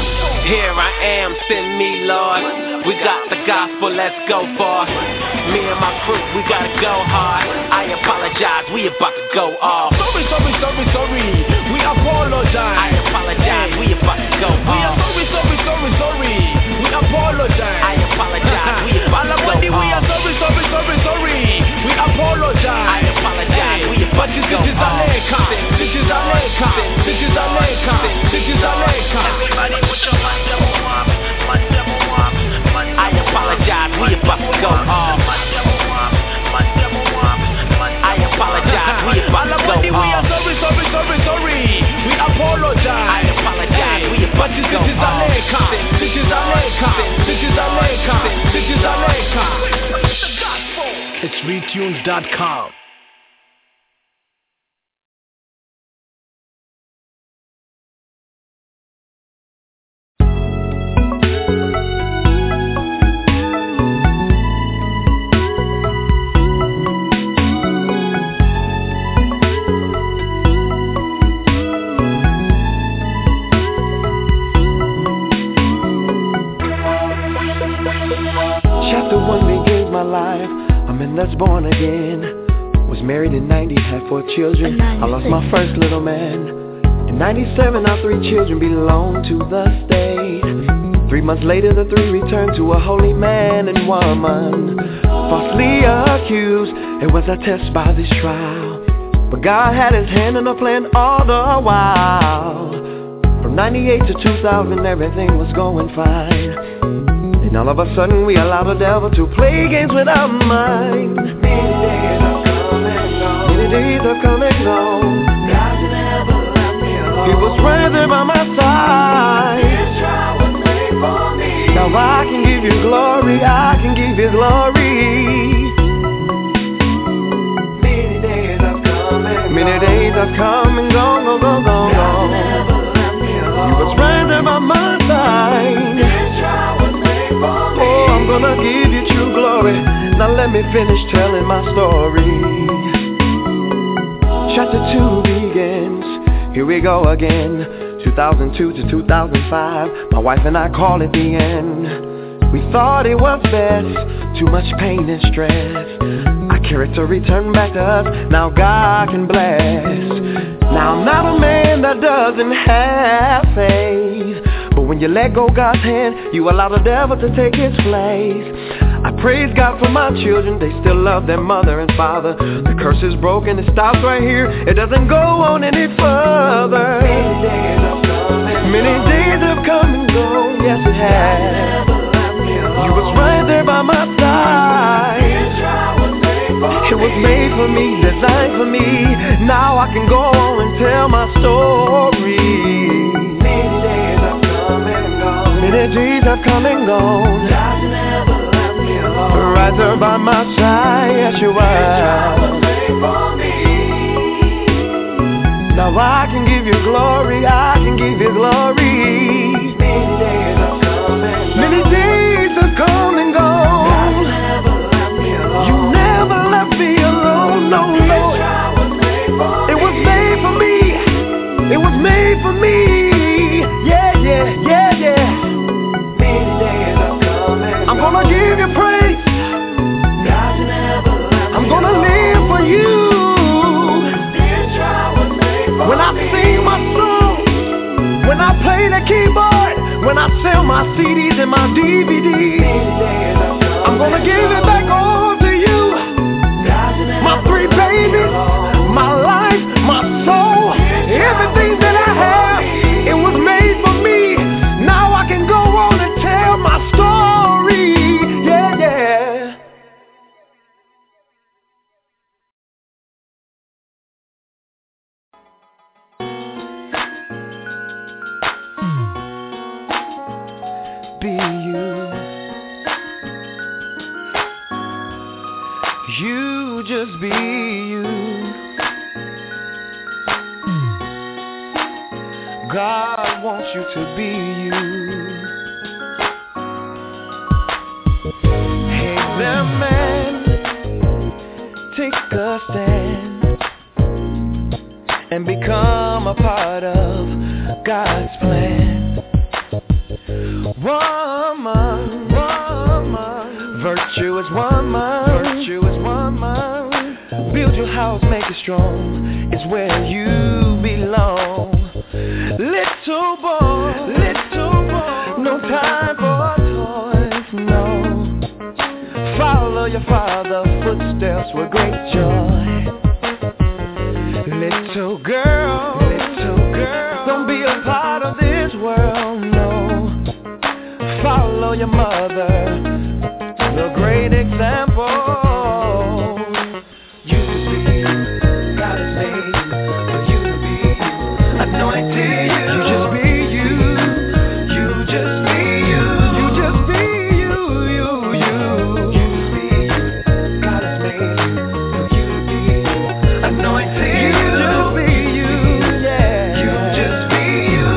Here I am, send me, Lord. We got the gospel, let's go far. Me and my crew, we gotta go hard. I apologize, we about to go off. Sorry, sorry, sorry, sorry. We apologize. I apologize, we about to go off. We are sorry, sorry, sorry, sorry. We apologize. I apologize, we about to go off. We are sorry, sorry, sorry, sorry. We apologize. I apologize, we about to go off. This is Aleka, this is Aleka, this is Aleka. Everybody put your hands up, hands up, I apologize, we about to go off. I apologize, we about to go off. We are sorry, sorry, sorry, sorry. We apologize. I apologize, we about to go off. This is Aleka, this is Aleka, this is Aleka. It's retunes dot com. That's born again. Was married in ninety, had four children. I lost my first little man. In ninety-seven, our three children belonged to the state. Three months later, the three returned to a holy man and woman, falsely accused. It was a test by this trial, but God had his hand in the plan all the while. From ninety-eight to two thousand, everything was going fine. And all of a sudden we allow the devil to play games with our mind. Many days have come and gone. Many days have come and gone. God never left me alone. He was right there by my side. His trial was made for me. Now I can give you glory, I can give you glory. Many days have come and gone. Many days have come and gone, gone, gone, gone, gone. God never left me alone. He was right there by my side. let me finish telling my story. Chapter two begins, here we go again. two thousand two to two thousand five, my wife and I call it the end. We thought it was best, too much pain and stress. Our character returned back to us, now God can bless. Now I'm not a man that doesn't have faith, but when you let go God's hand, you allow the devil to take his place. I praise God for my children, they still love their mother and father. The curse is broken, it stops right here, it doesn't go on any further. Many days have come and gone, Many days have come and gone, yes it has. You was right there by my side. It was made for me, designed for me. Now I can go on and tell my story. Many days have come and gone, Many days have come and gone. God never left me alone. Right there by my side, yes you were. Now I can give you glory, I can give you glory. Many days have come and gone, Many days have come and gone. God never left me alone. You never left me alone, no Lord. It was made for me, it was made for me. Yeah, yeah, yeah, yeah. Many days have come and gone. I'm gonna give you praise. God never left me I'm gonna alone. Live for you. When I sing my song, when I play the keyboard, when I sell my C Ds and my D V Ds, I'm gonna give it back all to you. My three babies, my life, my soul, everything that I have, it was made for me. Now I can go on and tell my story. Yeah, yeah. Be you. You just be you. God wants you to be you. Hey there man, take a stand and become a part of God's plan. Woman, woman, virtue is woman, virtue is woman. Build your house, make it strong, it's where you belong. Little boy, little boy, no time for toys, no. Follow your father's footsteps with great joy. Little girl, little girl, don't be a part of this world, no. Follow your mother, the great example. You just be you, God has made you for you to be you. Anointed you, you just be you, you just be you, you just be you, you, you. You just be you, God has made you for you to be you. Anointed you, just be you, yeah. You just be you.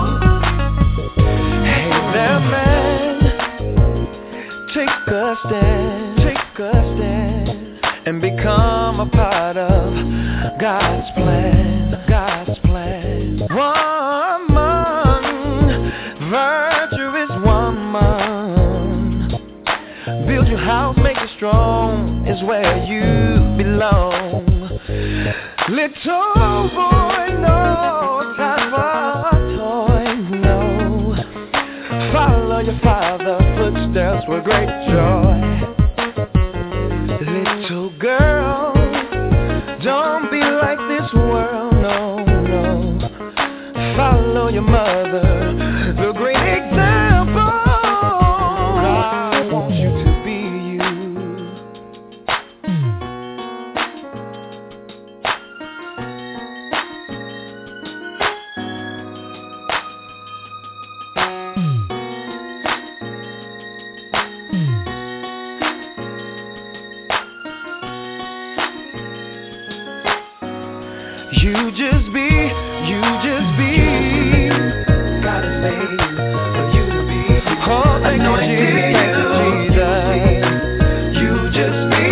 Hey there man, take a stand, take a stand, and become a part of God's plan, God's plan. Woman, virtue is woman. Build your house, make it strong, is where you belong. Little boy, no time for toys, no. Follow your father's footsteps with great joy. Little girl, don't be like this world, no, no. Follow your mother, the great example. God wants you to be you. You just be, you just be. God has made you for you to be. Oh, thank you, Jesus. You just be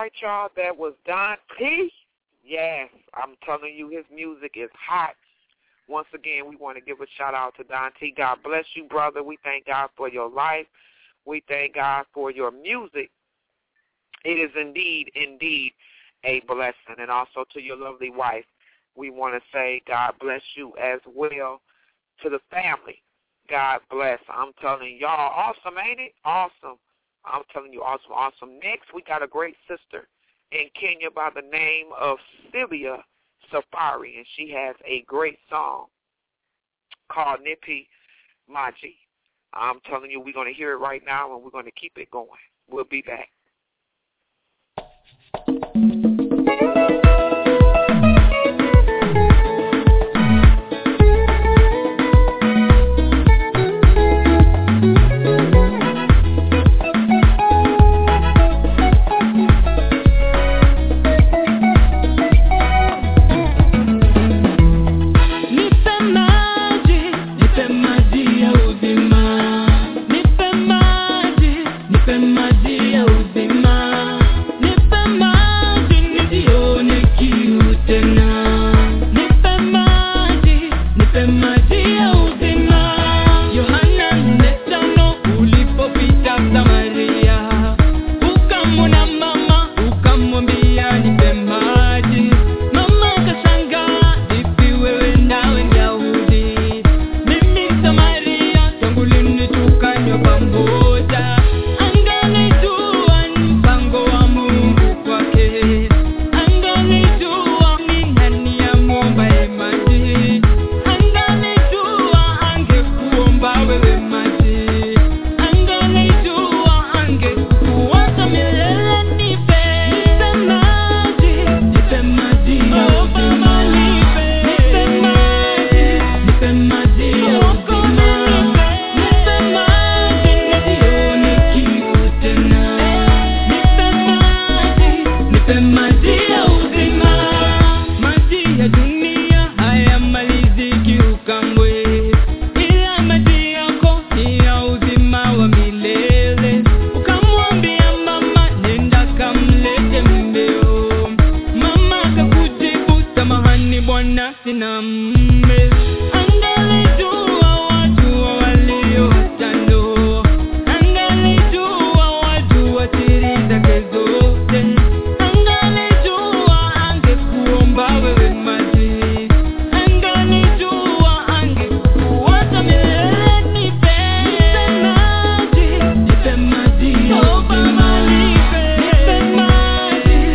right, y'all, that was Don T. Yes, I'm telling you, his music is hot. Once again, we want to give a shout-out to Don T. God bless you, brother. We thank God for your life. We thank God for your music. It is indeed, indeed a blessing. And also to your lovely wife, we want to say God bless you as well. To the family, God bless. I'm telling y'all, awesome, ain't it? Awesome. I'm telling you, awesome, awesome. Next, we got a great sister in Kenya by the name of Sylvia Safari, and she has a great song called Nipi Maji. I'm telling you, we're going to hear it right now, and we're going to keep it going. We'll be back.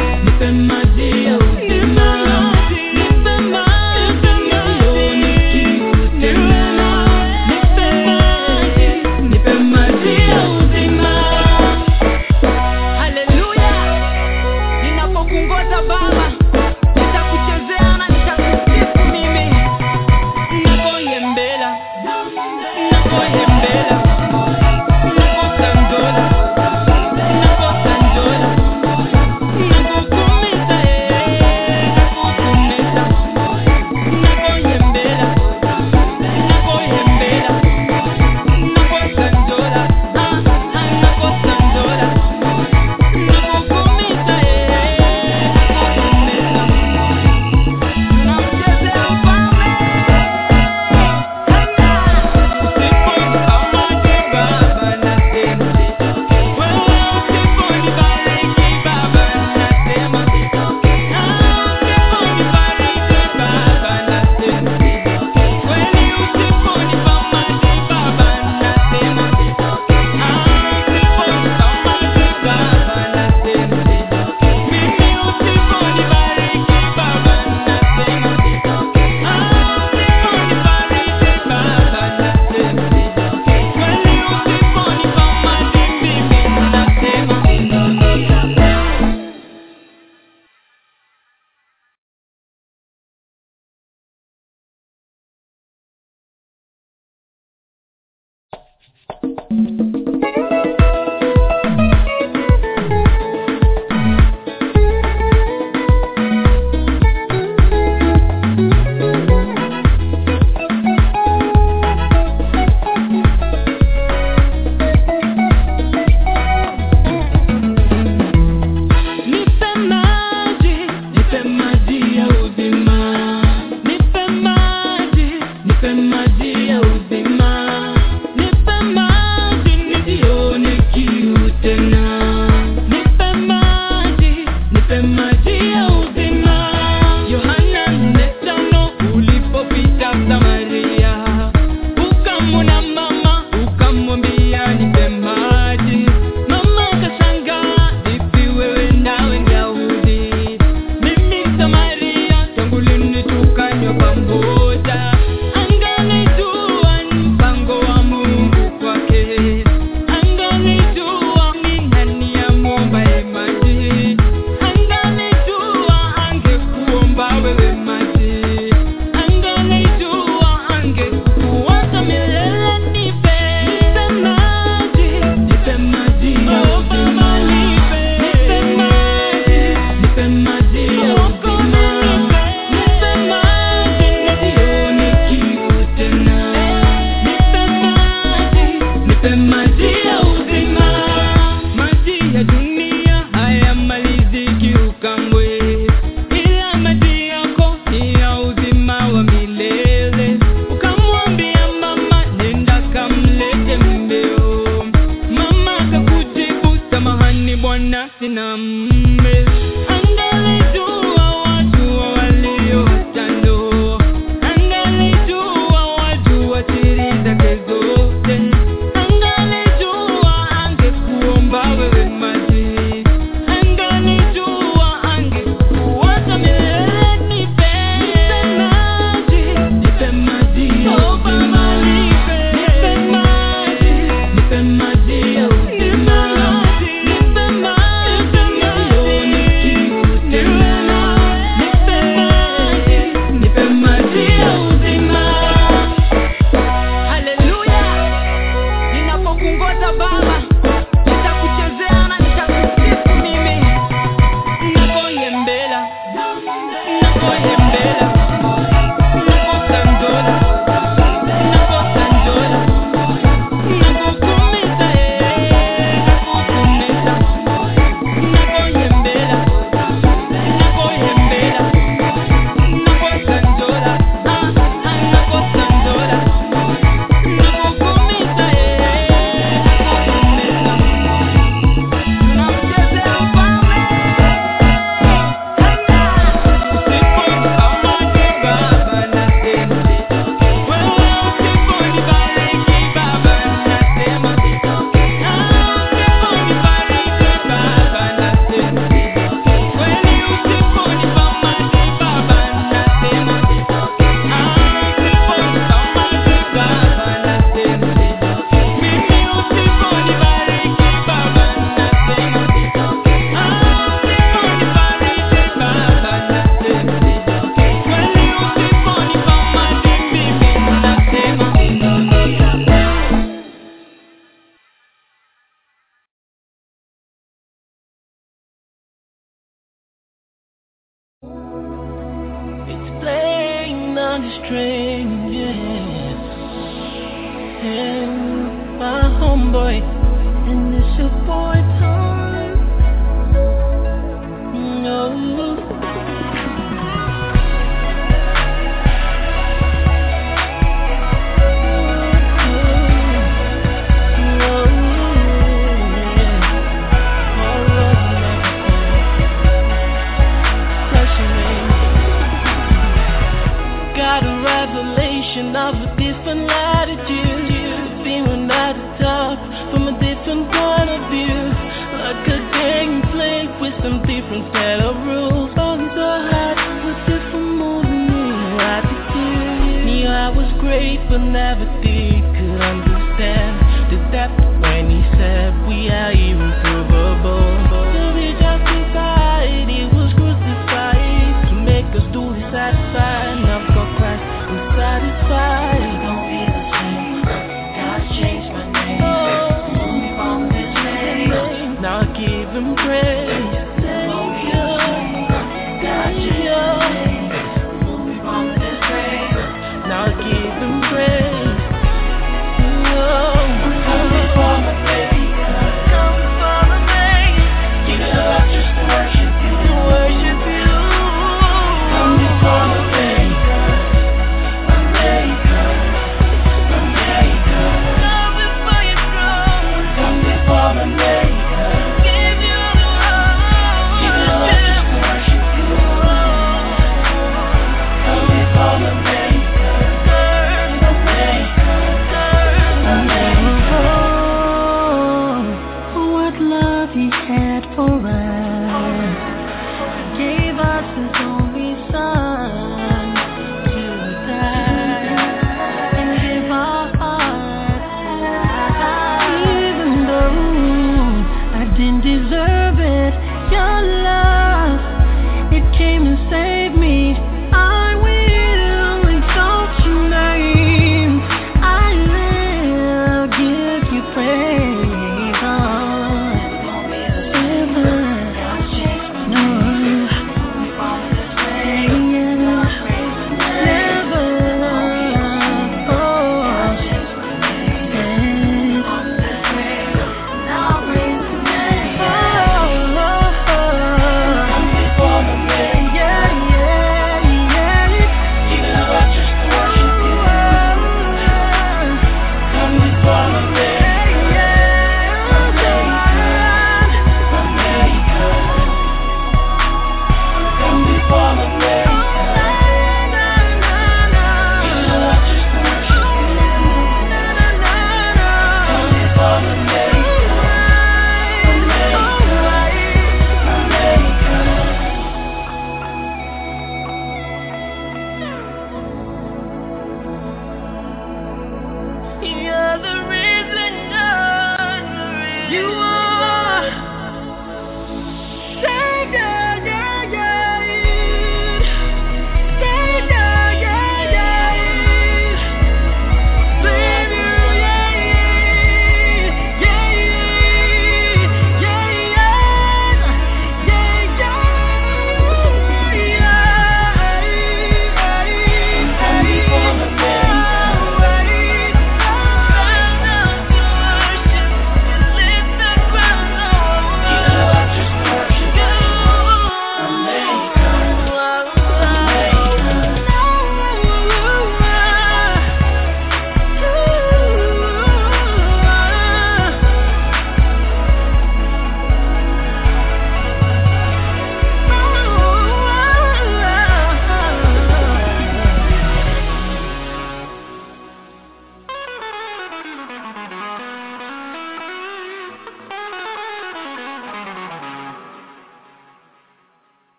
Nipe maji, nipe maji, string, yeah. And my homeboy, and it's your boy time. No. Of a different latitude, feeling at the top from a different point of view, like a game played with some different set of rules. On the heart with different moves and new attitude. Knew I was great, but never did could understand the depth when he said we are irresolvable. To be justified, he was crucified to make us do his satisfied. Now for Christ. Satisfied. Don't be the same. God changed my name. Oh. Move me from this name. Now I give him praise. Don't be the same. God changed my name. Move me from this name. Now I give him praise. Oh. Come before my Maker. Come before my Maker. Give it up just to worship you. To worship you. Come before my Maker.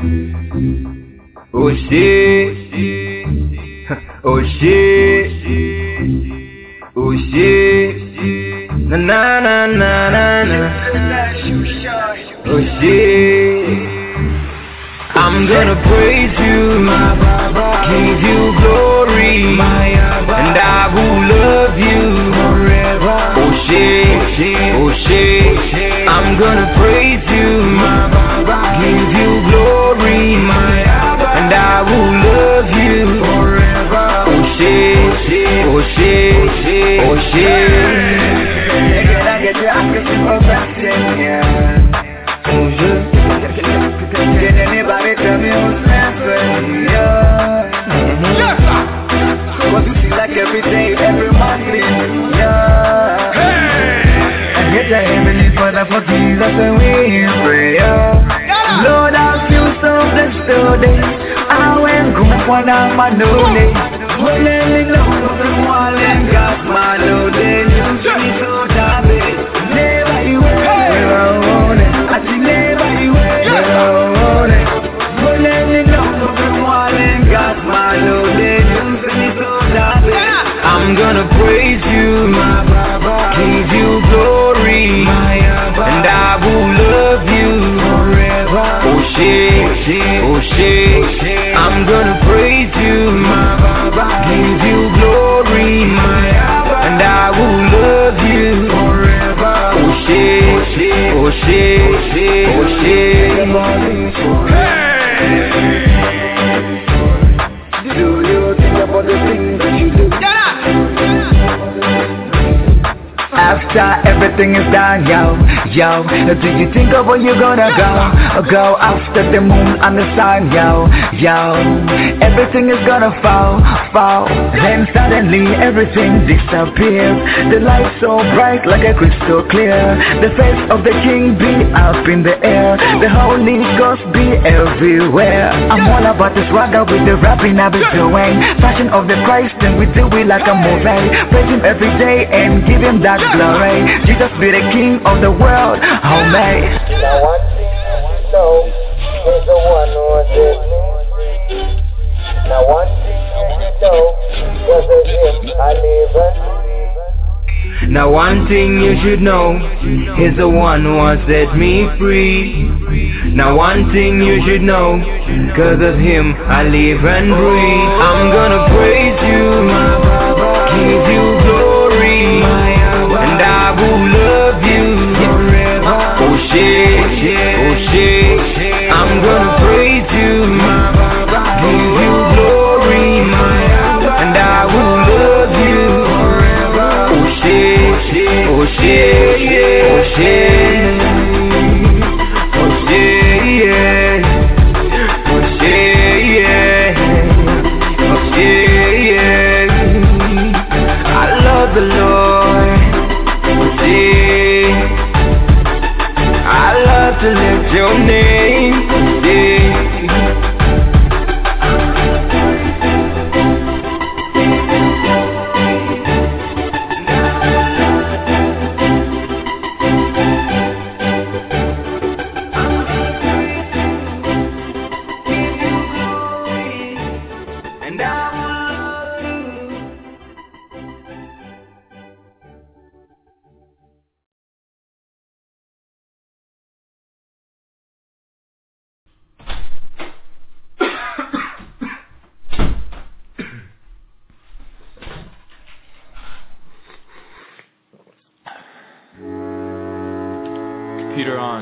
Oh shit, oh shit. na na na na na. Oh shit. I'm gonna praise you, give you glory, and I will love you forever. Oh shit, oh shit. I'm gonna praise you, give you glory, and I will love you forever. Oh shit, oh shit, oh shit. Can I get you? I can see my back in here. Oh shit. Can anybody tell me who's laughing? Yeah. Mm-hmm. Yes, sir. What you see like every day, every morning? Yeah. Hey. And get your heavenly Father for Jesus and we pray. Yeah. Lord, I feel so blessed today. I went group one of my new day. When I look up the wall and got my new day, you see so happy. Never you were alone. I see never you were. I'm gonna praise you, give you glory, and I will love you forever. Oh shit, oh shit. I'm gonna praise you, give you glory, and I will love you forever. Oh shit, oh shit, oh shit. Hey. Do you think about the things that you do? After everything is done, yo, yo, do you think of where you're gonna go? Go after the moon and the sun, yo, yo. Everything is gonna fall, fall. Then suddenly everything disappears. The light so bright like a crystal clear. The face of the King be up in the air. The Holy Ghost be everywhere. I'm all about the swagger with the rapping I've been doing. Passion of the Christ and we do it like a movie. Praise Him every day and give Him that glory. Jesus be the King of the world, oh man. Now one thing you know is the one who did me. Now one thing you know was with Him I live. Now one thing you should know is the one who has set me free. Now one thing you should know, cause of Him I live and breathe. I'm gonna praise you, give you glory, and I will love you forever. Oh shit, oh shit. I'm gonna praise you, give you glory, and I will love you forever. Oh shit, oh shit, oh shit, oh shit, oh shit, oh shit. I love the Lord. I love to lift your name, yeah. And I Computer on.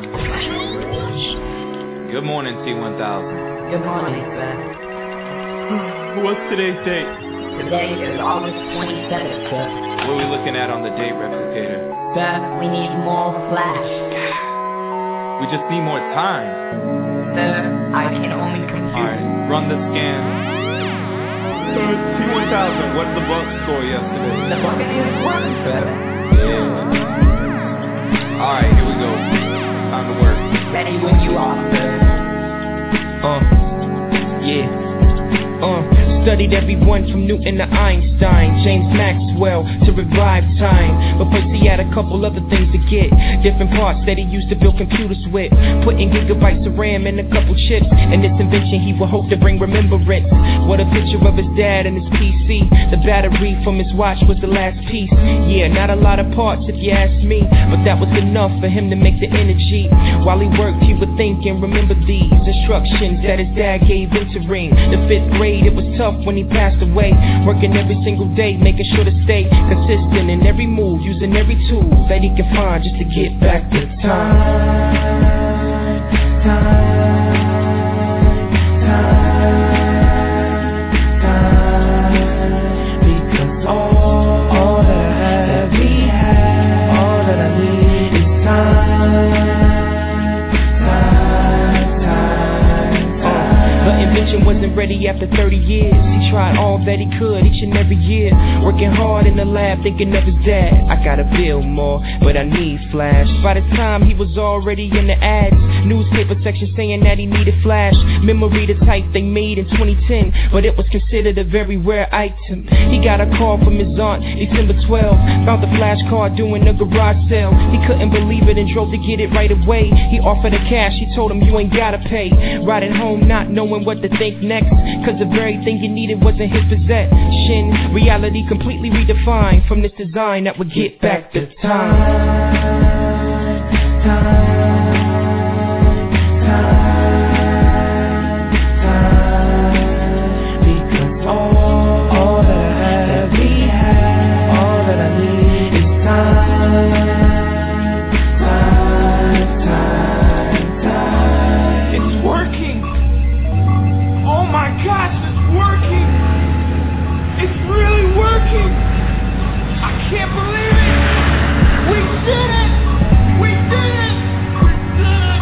Good morning, T one thousand. Good morning, sir. What's today's date? Today is August twenty-seventh, sir. What are we looking at on the date replicator? Sir, we need more flash. We just need more time. Sir, I can only compute. Alright, run the scan. So T one thousand, what's the Bucks score yesterday? The Buccaneers won, sir. Yeah. Alright, here we go. Time to work. Ready when you are, sir. Uh, yeah. Uh, Studied everyone from Newton to Einstein, James Maxwell to revive time. But first he had a couple other things to get. Different parts that he used to build computers with. Putting gigabytes of RAM in a couple chips. And this invention he would hope to bring remembrance. What a picture of his dad and his P C. The battery from his watch was the last piece. Yeah, not a lot of parts if you ask me, but that was enough for him to make the energy. While he worked he would think and remember these instructions that his dad gave entering the fifth grade. It was tough when he passed away, working every single day, making sure to stay consistent in every move, using every tool that he could find just to get back to time. Time, time, time, because all, all that we have, all that I need is time, time, time, time. The invention wasn't ready after thirty years. He tried all that he could each and every year, working hard in the lab, thinking of his dad. I gotta build more, but I need flash. By the time he was already in the ads, newspaper section saying that he needed flash memory, the type they made in twenty ten, but it was considered a very rare item. He got a call from his aunt December twelfth, found the flash card doing a garage sale. He couldn't believe it and drove to get it right away. He offered the cash, he told him you ain't gotta pay. Riding home not knowing what to think next, cause the very thing you needed wasn't his possession. Reality completely redefined from this design that would get back to time. Time, time, time, because all, all that we have, all that I need is time, time, time, time. It's working. Oh my gosh, it's working. It's really working. I can't believe it. We did it. We did it. We did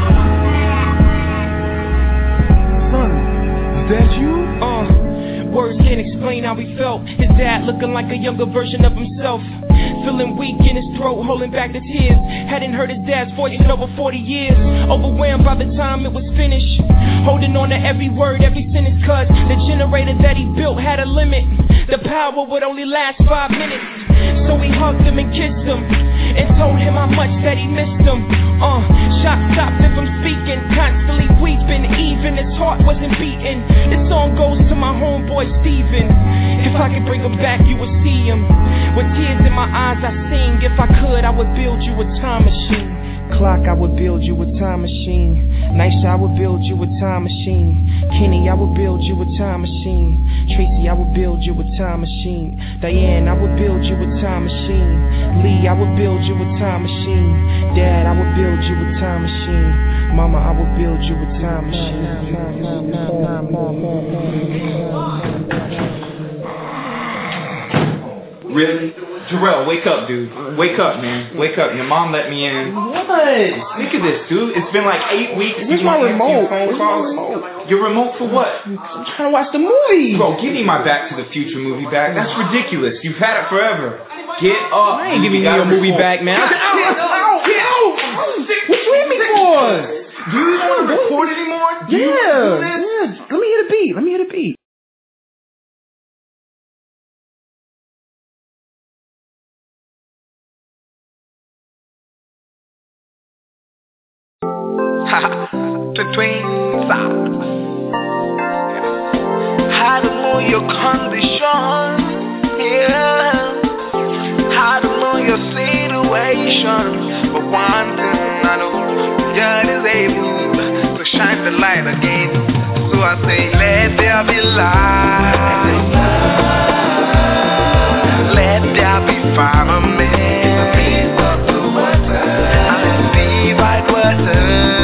it. Son, is that you? Uh, words can't explain how he felt. His dad looking like a younger version of himself. Feeling weak in his throat, holding back the tears. Hadn't heard his dad's voice in over forty years. Overwhelmed by the time it was finished, holding on to every word, every sentence, cause the generator that he built had a limit. The power would only last five minutes. So he hugged him and kissed him and told him how much that he missed him. Uh, shock stopped him from speaking, constantly weeping, even his heart wasn't beating. This song goes to my homeboy Steven. If I could bring him back, you would see him. With tears in my eyes I sing. If I could, I would build you a time machine. Clock, I would build you a time machine. Nisha, I would build you a time machine. Kenny, I would build you a time machine. Tracy, I would build you a time machine. Diane, I would build you a time machine. Lee, I would build you a time machine. Dad, I would build you a time machine. Mama, I would build you a time machine. Really? Jarrell, wake up, dude. Wake up, man. Wake up. Your mom let me in. What? Look at this, dude. It's been like eight weeks. Where's my remote? Phone calls. My remote? Your remote for what? I'm trying to watch the movie. Bro, give me my Back to the Future movie back. That's ridiculous. You've had it forever. Get up. I ain't giving you your movie back, man. Get out. Get out. What you hit me for? Do you even want to record anymore? Do yeah. You do this? Yeah. Let me hit a beat. Let me hit a beat. Between sides, how to know your condition, yeah, how to know your situation. But one thing I know, God is able to shine the light again. So I say, let there be light, let there be firmament. I see white water.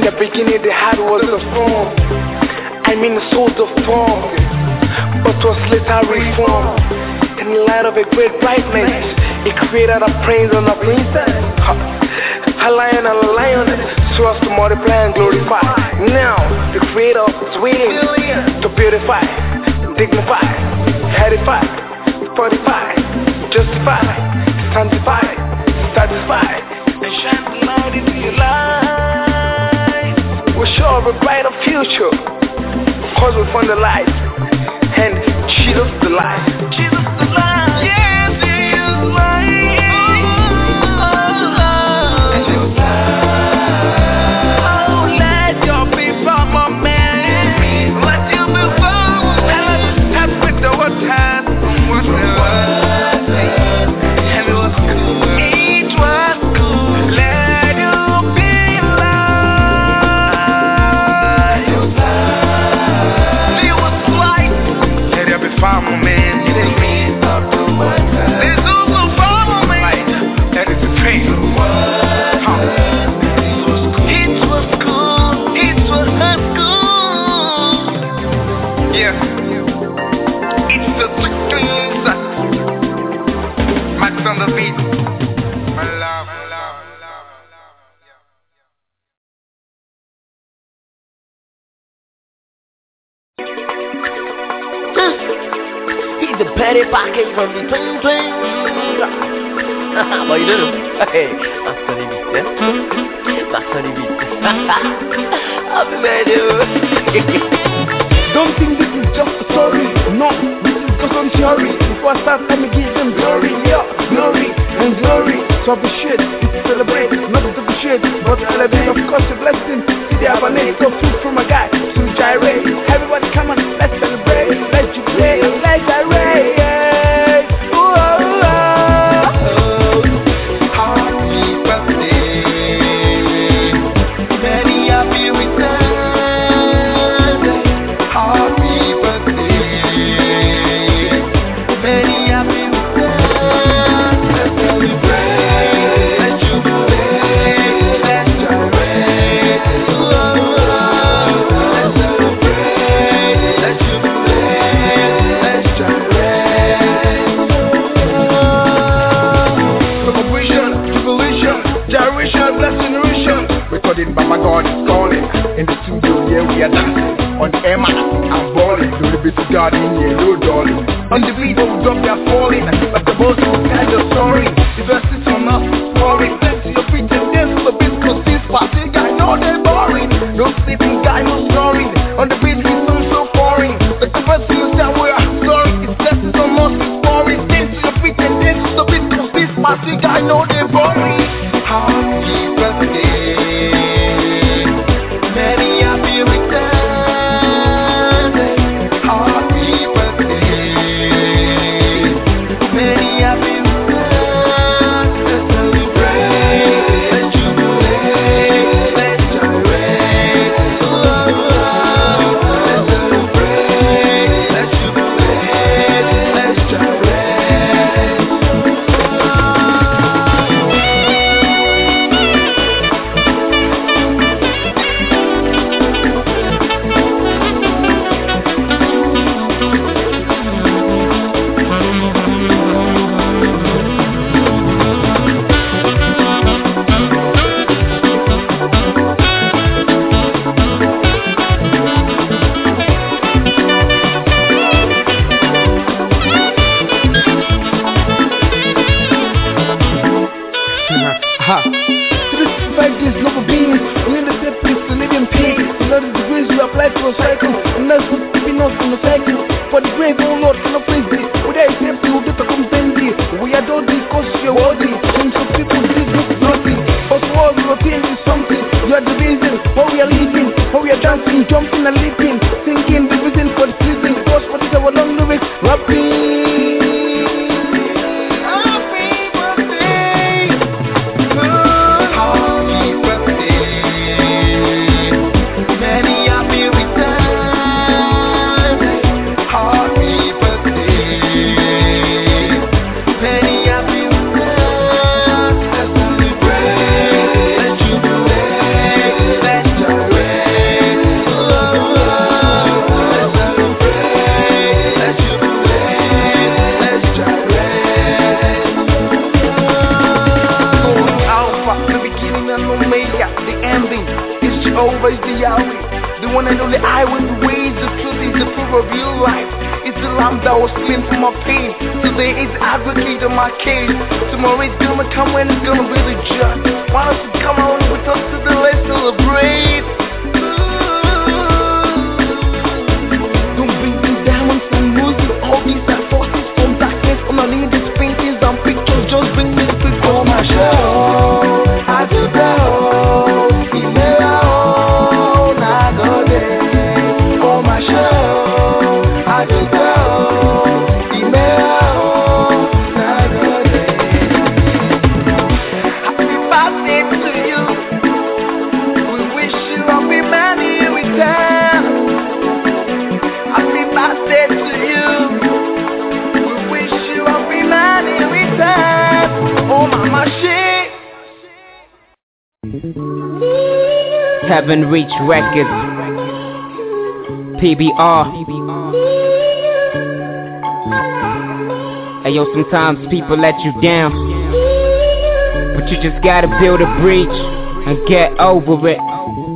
the beginning they had was the form. I mean the soul of form, but was later reformed. In the light of a great brightness, it created a prince and a princess, a lion and a lioness, so as to multiply and glorify. Now the creator is waiting to beautify, dignify, edify, fortify, justify, sanctify, satisfy, and shine the light into your life. We're sure of a brighter future, cause we found the light, and Jesus the light. Jesus the light. Yes, He is light. Oh, let your people, my man, let you be found. Have with the word time from what the word, and it was good. It was good. Let you be light. It was light. Let you be found, my man. There's also found, my man. Let it be praised. It was good. It was not good. Yeah. It's the sweet things. Max on the beat. My love, my love, my love. He's the petty pocket from the twin twin. What you doing? Hey, Max on the beat, yeah? Max on the beat. Happy birthday. Don't think this is just a story. No, this is just on theory. Before I start, let me give them glory. Yeah, glory and glory. So appreciate, it's to celebrate. Not to appreciate, but to celebrate. Of course, a blessing. See, they have a name. So food from a guy to gyrate. Everybody come on, let's celebrate. Let's jubilate, let's gyrate. Ooh, oh, oh. Happy birthday. Many happy returns. Happy birthday. Many happy returns. Let's celebrate. Let's jubilate. Let's gyrate. Ooh, oh, oh. Let's celebrate. Let's jubilate. Let's gyrate. Celebration, jubilation, gyration, blessed generation. Recording by my God is calling. In the studio, yeah, we are dancing. On the air, man, I'm balling. Do the beat to God in here, no darling. On the beat, oh, drop, they're falling. But the boss is kind of sorry. The best is on us, pouring. Thanks to your feet and dance to the beat, cause this party guy, no, they're boring. No sleeping guy, no snoring. On the beat, we sound so boring. But the best is that we are sorry. It's best is on us, it's boring. Thanks to your feet and dance to the beat, cause this party guy, no, they're boring. Happy birthday. Many happy returns. Happy birthday. Many happy returns. Let's celebrate. Let's jubilate. Let's gyrate. Ooh, oh, oh. Let's celebrate. Let's jubilate. Let's gyrate. Ha! three sixty-five days, never been. We need a step piece to live in peace. A lot of degrees we apply to a cycle. And that's what's keeping us in the cycle. For the grave, oh Lord, cannot praise thee. Without a safety, we'll get a compensity. We adore thee, cause you're worthy. Some some people did look nothing. But for us, we're feeling something. You are the reason why we are living. Why we are dancing, jumping and leaping. Thinking the reason for the season. Cause for this, our long lyrics, rapping. Let's one and only I with the ways, the truth is the proof of real life. It's the lamb that was slain for my pain. Today is the advocate of my case. Tomorrow is gonna come when it's gonna be the judge. Want us to come along with us to the let's celebrate. Don't bring me down some rules to all these that forces from darkness. On the need these paintings and pictures, just bring me the picture on my show. I do go. Heaven Reach Records, P B R. Hey yo, sometimes people let you down, but you just gotta build a bridge and get over it.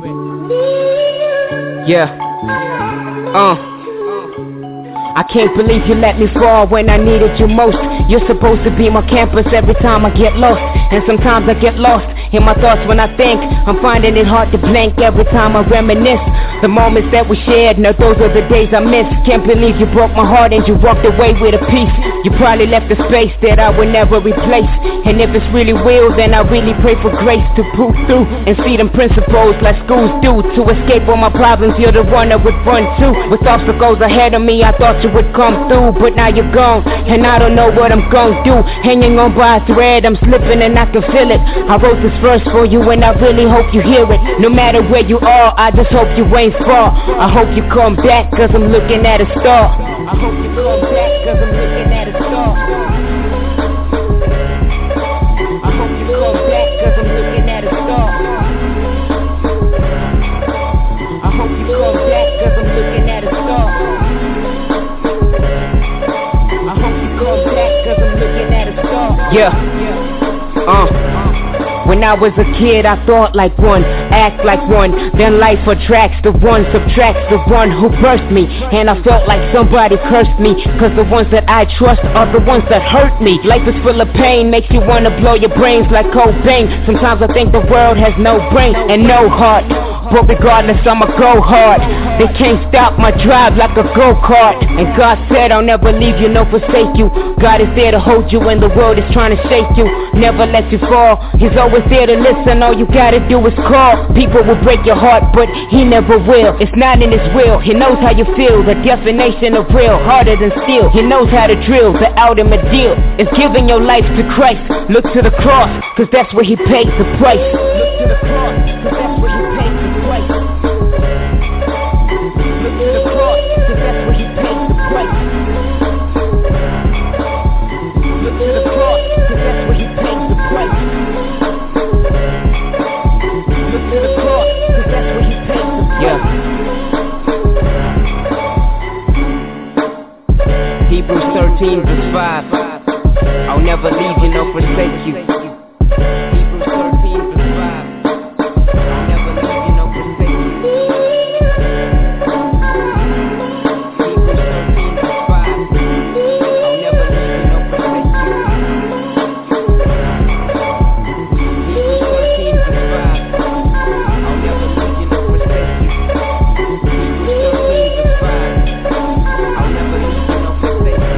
Yeah, uh I can't believe you let me fall when I needed you most. You're supposed to be my campus every time I get lost, and sometimes I get lost in my thoughts when I think. I'm finding it hard to blank every time I reminisce the moments that we shared. Now those are the days I miss. Can't believe you broke my heart and you walked away with a piece. You probably left a space that I would never replace. And if it's really real, then I really pray for grace to pull through and see them principles like schools do. To escape all my problems, you're the one I would run to. With obstacles ahead of me, I thought you would come through, but now you're gone, and I don't know what I'm gonna do. Hanging on by a thread, I'm slipping and I can feel it. I wrote this verse for you and I really hope you hear it. No matter where you are, I just hope you ain't far. I hope you come back, cause I'm looking at a star. I hope you come back, cause I'm looking at a star. I hope you come back, cause I'm looking at a star. I hope you come back, cause I'm looking at a star. I hope you come back, cause I'm looking at a star. Yeah, uh when I was a kid, I thought like one, act like one. Then life attracts the one, subtracts the one who birthed me. And I felt like somebody cursed me, cause the ones that I trust are the ones that hurt me. Life is full of pain, makes you wanna blow your brains like Cobain. Sometimes I think the world has no brain and no heart, but regardless I'ma go hard. They can't stop my drive like a go-kart. And God said I'll never leave you nor forsake you. God is there to hold you when the world is trying to shake you. Never let you fall, He's always there to listen. All you gotta do is call. People will break your heart, but He never will. It's not in His will. He knows how you feel, the definition of real, harder than steel. He knows how to drill the ultimate deal. It's giving your life to Christ. Look to the cross, cause that's where He paid the price. Look to the cross, cause that's where He paid the price. Look to the cross, cause that's where He paid the price. Look to the cross, cause that's where He paid the price. Look to the cross, cause that's where He paid the price. Yeah. Hebrews thirteen verse five. I'll never leave you nor forsake you. Hebrews thirteen verse five. I'll never leave you nor forsake you. Hebrews thirteen verse five. I'll never leave you nor forsake you. Hebrews thirteen verse five. I'll never leave you nor forsake you. Hebrews thirteen verse five. I'll never leave you nor forsake you.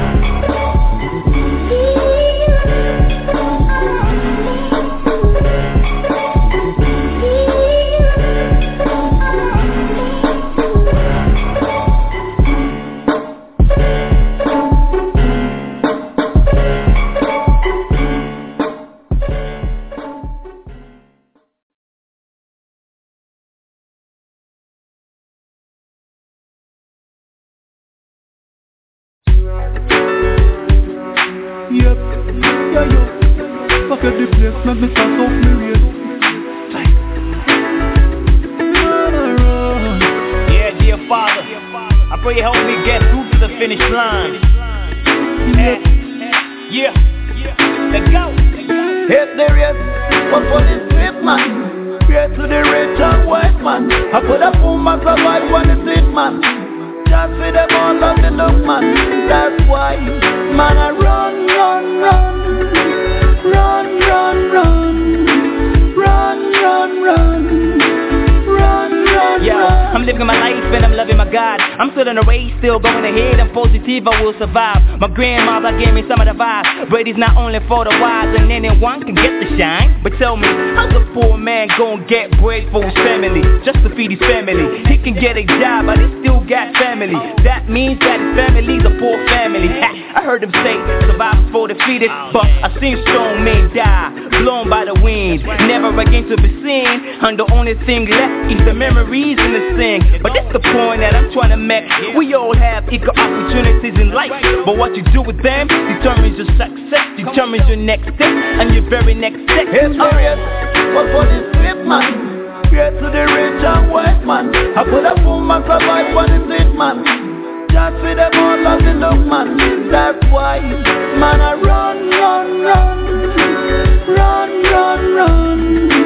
Yep, yeah, yo. Fuck up the place, let me start off me real. Yeah, dear Father, I pray you help me get through to the finish line. Yeah, yeah, let's go. Hit the race, but for this trip, man. Pray to the rich and white man. I put a woman survive when it's it, man. Just with them all of the look, man. That's why, man, I run, run, run. Run, run, run. Run, run, run. Run, run, Yo, run. I'm living my life and I'm loving my God. I'm still in the race, still going ahead. I'm positive, I will survive. My grandmother gave me some of the vibes. Brady's not only for the wise and anyone can get the shine. But tell me, how's a poor man gonna get bread for his family? Just to feed his family. He can get a job, but he still got family. That means that his family's a poor family. Ha, I heard him say, survivors for defeated. But I seen strong men die, blown by the wind, never again to be seen. And the only thing left is the memories and the sing. But that's the point that I'm trying to make. We all have equal opportunities in life, but what you do with them determines your success, determines your next step and your very next step. It's serious, but for this flip, man. Get to the rich and white man. I put a woman survive when it's it, man. Just with them all of the look, man. That's why, man, I run, run, run. Run, run, run.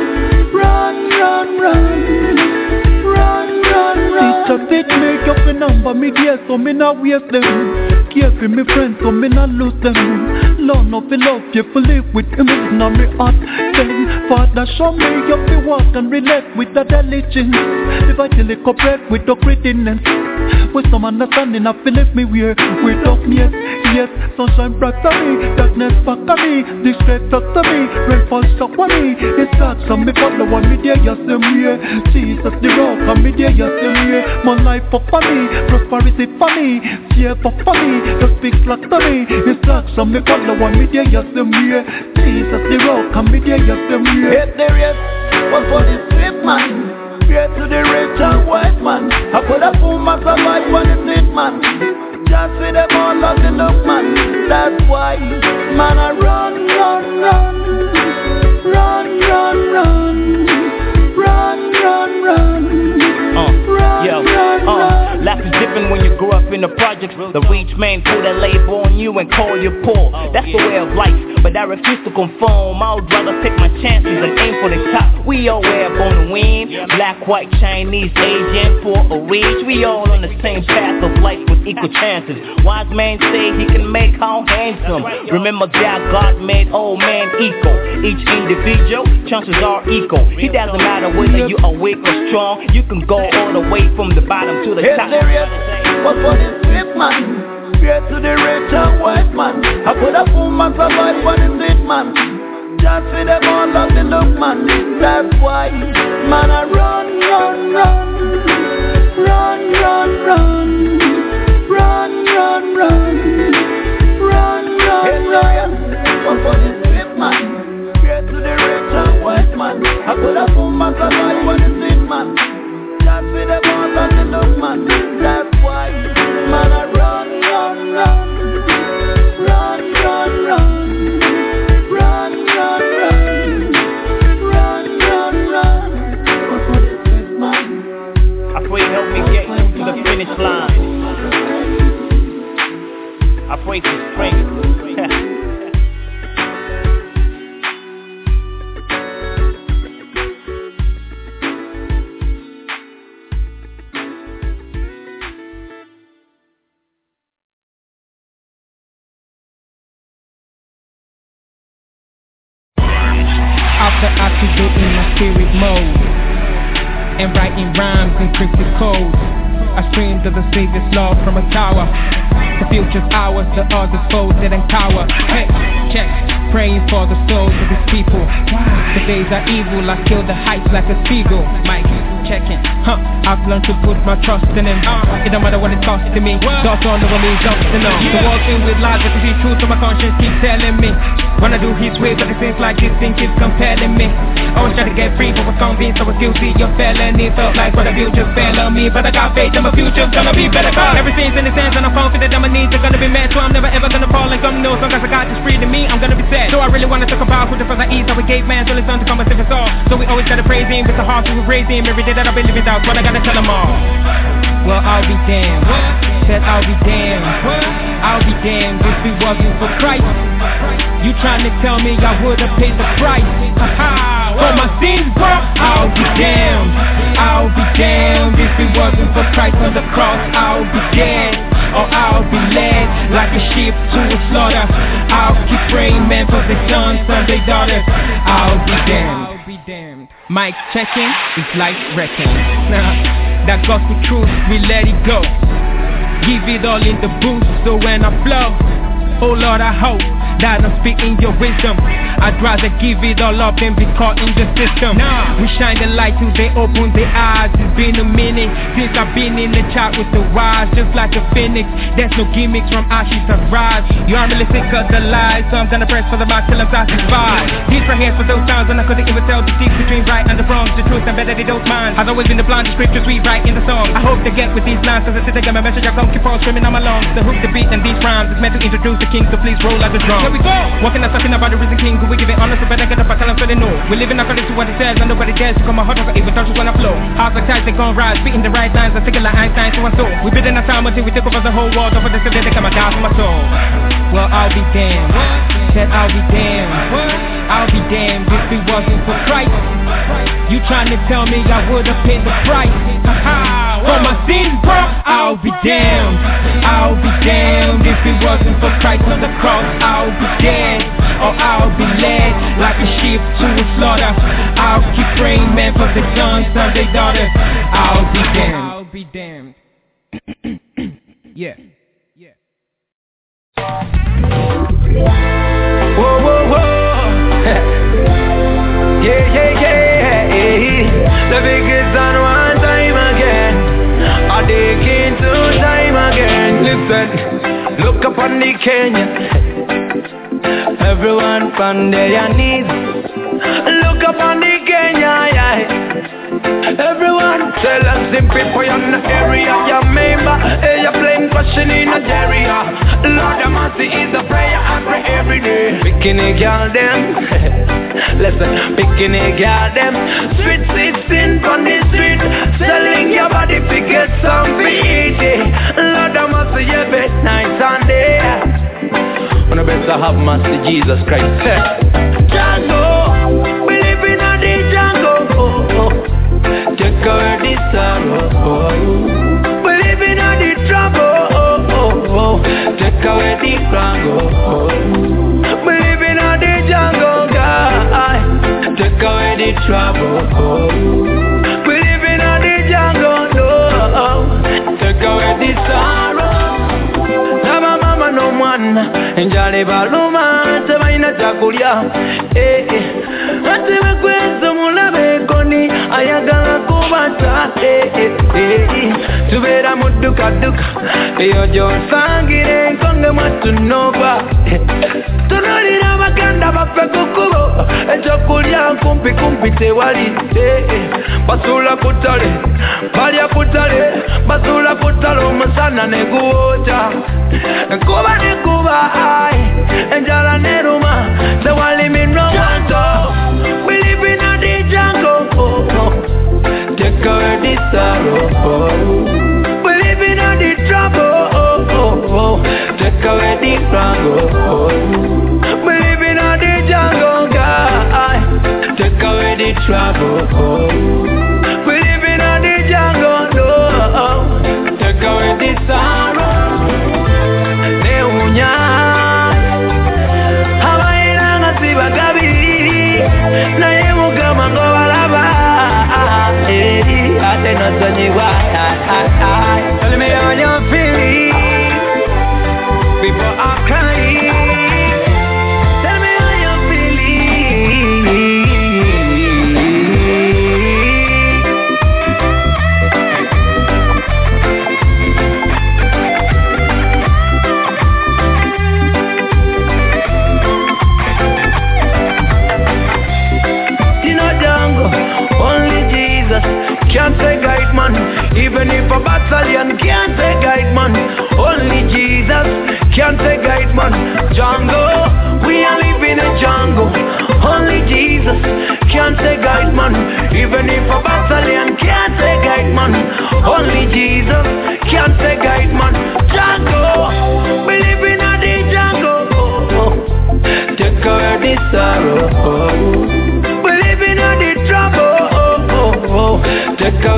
Run, run, run. Run, run, run. Teacher teach me up the number, me dear, so me not waste them. Care for me friends, so me not lose them. Learn of the love, you to live with him, it's not me heart. Then, Father, show me up the walk and relate with the diligence. If I tell it correct with the greatness. With some understanding, I feel if me wear with darkness. Yes, sunshine bright to me, darkness back to me. Disgrace back to me, rainfall shock on me. It's dark, so me follow one me there, yes, them here. Jesus the rock, and me there, yes, them here. My life up for me, prosperity for me. Cheer up for me, the speak like to me. It's dark, so me follow one me there, yes, them here. Jesus the rock, and me there, yes, them here. Yes, there is, but for this slip, man. Get to the rich and white man. I put a woman survive when it's it, man. Just with them all of the look, man. That's why, man, I run, run, run. Run, run, run. Run, run, run. Uh, run, yo, run, uh, run. life is different when you grow up in the projects. The rich man put a label on you and call you poor. That's the way of life, but I refuse to conform. I would rather take my chances and aim for the top. We all were born to win. Black, white, Chinese, Asian, poor or rich. We all on the same path of life with equal chances. Wise man say he can make all handsome. Remember that God made all men equal. Each individual, chances are equal. It doesn't matter whether you are weak or strong. You can go all the way from the bottom to the It's top. serious, but for this flip, man. Get to the rich and white man. I put a woman survive when it's it, man. Just with them all of the look, man. That's why, man, I run, run, run. Run, run, run. Run, run, run. Run, run, run. But for this flip, man. Get to the rich and white man. I put a woman survive when it's it, man. Just with them all of the look, man. That's why, man, I run, run, run. Run, run, run. Run, run, run. Run, run, run. But for this flip, man. I pray you help me get to the finish line. I pray to spring. After activating my spirit mode and writing rhymes in cryptic codes, I stream to the Savior's love from a tower. The future's ours, the other's foes that encower. Hey, check, praying for the souls of his people. The days are evil, I kill the heights like a seagull. Mike, checking, huh? I've learned to put my trust in him. It don't matter what it costs to me. God's on the one who's up to know. The world filled with lies, but to be true, so my conscience keeps telling me. Wanna do his way, but it seems like this thing keeps compelling me. Always try to get free, but was convinced I was guilty of felony. Felt like what I built just fell on me, but I got faith in my future's gonna be better. Cause everything's in his hands and I'm confident that my needs are gonna be met. So I'm never ever gonna fall like some knows. Long as I got this free to me, I'm gonna be set. So I really wanna talk about who the first I eat, how we gave man, so it's on to come and save us all. So we always gotta praise him with the heart we raise him. Every day that I've been living out, but I gotta tell them all. Well, I'll be damned. Said I'll be damned. I'll be damned if it wasn't for Christ. You trying to tell me I would've paid the price? Ha-ha. For my sins, bro, I'll be damned. I'll be damned if it wasn't for Christ on the cross. I'll be dead, or I'll be led like a sheep to a slaughter. I'll keep praying, man, for the sons and their daughters. I'll be damned. Mic checking, it's life wrecking. Nah, that gospel truth, we let it go. Give it all in the booth, so when I flow, oh Lord, I hope that I'm speaking your wisdom. I'd rather give it all up than be caught in the system. Nah. We shine the light till they open their eyes. It's been a minute since I've been in the chat with the wise. Just like a phoenix, there's no gimmicks, from ashes I rise. You are really sick of the lies, so I'm gonna press for the mark till I'm satisfied. These right here's for those times when I couldn't even tell the difference between right and the wrong. The truth and better they don't mind. I've always been the blind, the scriptures we write in the song. I hope they get with these lines, as I sit there, get my message, I come keep on screaming on my lungs. The hook, the beat, and these rhymes is meant to introduce the king, so please roll out the drum. Here we go! Walking and talking about the risen king, who we giving honor, so better get up, I tell them so they know. We're living according to what it says, and nobody dares to come my heart, even touches when I flow. Hearts like tides, they gon' rise, beating the right lines, I think it like Einstein, so and so. We building a time until we take over the whole world, over the city, they come and die for my soul. Well, I'll be damned, said I'll be damned, I'll be damned if it wasn't for Christ. You trying to tell me I would've paid the price for my sins, bro? I'll be damned, I'll be damned if it wasn't for Christ on the cross. I'll be dead, or I'll be led like a sheep to a slaughter. I'll keep praying, man, for the sons and their daughters. I'll be damned, I'll be damned. Yeah. Yeah. Whoa, whoa, whoa. Yeah, yeah, yeah. The biggest on one time again. I dig into time again. Listen, look up on the Kenya. Everyone from their knees. Look up on the Kenya, yeah. Everyone tell us the people in the area, your member, hey, you're playing question in Nigeria. Lord of mercy is a prayer I pray every day. Picking a girl them, listen, picking a girl them. Street sitting on the street, selling your body to get some beat. Lord of mercy, you bet night and day. When I better have mercy, Jesus Christ. Django, we live in a the jungle. Oh, oh. Take away the sorrow. Oh. We live in a the trouble. Oh, oh, oh. Take away the crango. Oh. We live in a the jungle, guy. Take away the trouble. Oh. We live in a the jungle. No. Take away the sorrow. Never mama no man. Enjale baluma. Sebaina chakulia. Eh eh. Atebe kwezo mulabe koni. Ayagala kubata. Eh eh eh. Tubera muduka duka. Yojo sangire konge matu nova. Tunolira baganda bafe kukubo. Echokulia kumpi kumpi tewali. Eh eh. Basula kutale. Balia kutale. Basula kutale umusana neguota. Kuba ne kuba ai. Enjala neruma. Tewali minno wanto. We live in a the jungle. Oh, oh. Take away the sorrow. Oh. We live in a the trouble. Oh, oh, oh. Take away the struggle. Oh. We live in a the jungle, guy. Take away the trouble. Oh. We live in a the jungle, no. Take away the sorrow. Neunya. Hawaii na sibagabi. Na yemu kama ngobalaba. Eh, ate no sonyiwa. Tell me how you feel. People are crying. Tell me how you feeling. You know jungle, only Jesus can't say guide man. Even if a battalion can't say guide man, only Jesus can't say guide man. Jungle, we are living a jungle. Only Jesus can't say guide man. Even if a battalion can't say guide man, only Jesus can't say guide man. Jungle, we live in a the jungle. Oh, oh. Take away the sorrow. Oh. We live in a the trouble. Oh, oh, oh. Take away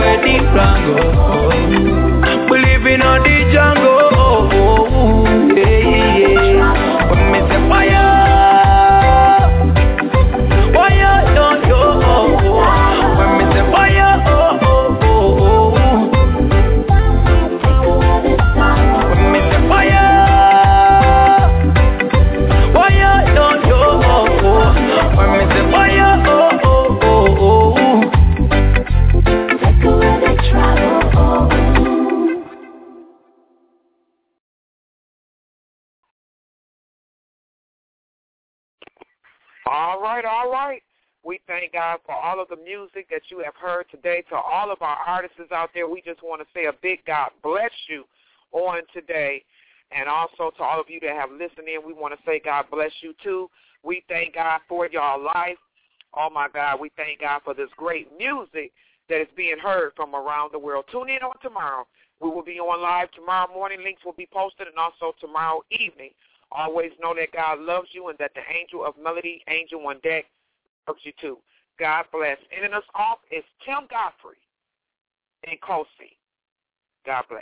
All right, all right. We thank God for all of the music that you have heard today. To all of our artists out there, we just want to say a big God bless you on today. And also to all of you that have listened in, we want to say God bless you too. We thank God for y'all life. Oh, my God, we thank God for this great music that is being heard from around the world. Tune in on tomorrow. We will be on live tomorrow morning. Links will be posted, and also tomorrow evening. Always know that God loves you and that the angel of melody, angel on deck, loves you too. God bless. Ending us off is Tim Godfrey and Kosi. God bless.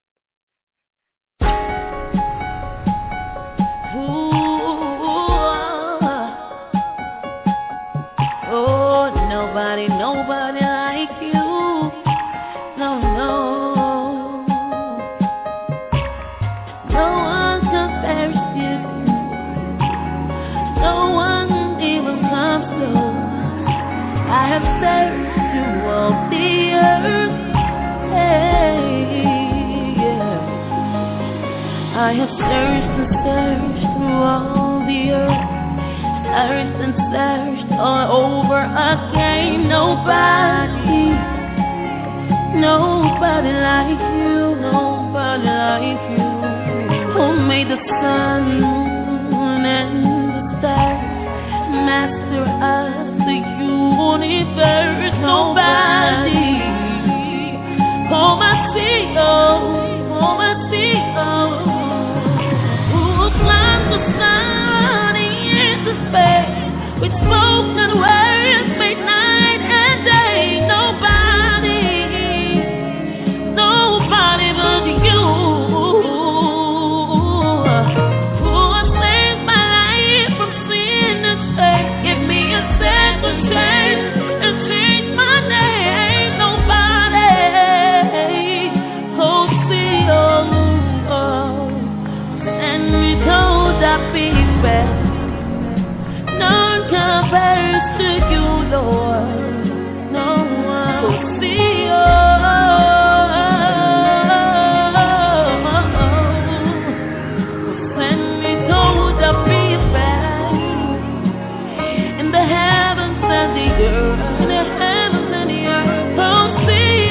Ooh, oh, nobody, nobody like you. No, no. No one compares to you. No one even comes close. I have searched through all the earth. Hey, yeah. I have searched and searched through all the earth. Searched and searched all over again. Nobody, nobody like you, nobody like you. Who made the sun and the stars, master of the universe? Nobody. Oh, my sea, oh, oh, my sea, oh. Who climbed the sun into space with spoken words, made night and day? Nobody, nobody but you. Who saved my life from sin and shame? Give me a second chance and change my name. Nobody. Oh, see, oh, oh. And we told our people, none compares to you, Lord. No one. Oh, see, oh, oh. And we told our people, in the heavens and the earth, in the heavens and the earth. Oh, see,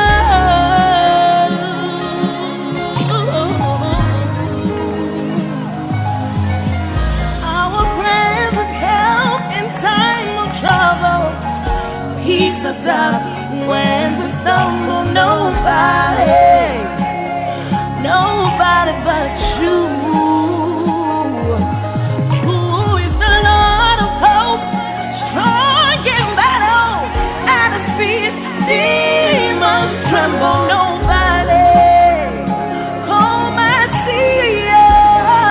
keep us up when we stumble. Nobody, nobody but you. Who is the Lord of hope, strong in battle, at his feet demons tremble. Nobody, oh my Savior.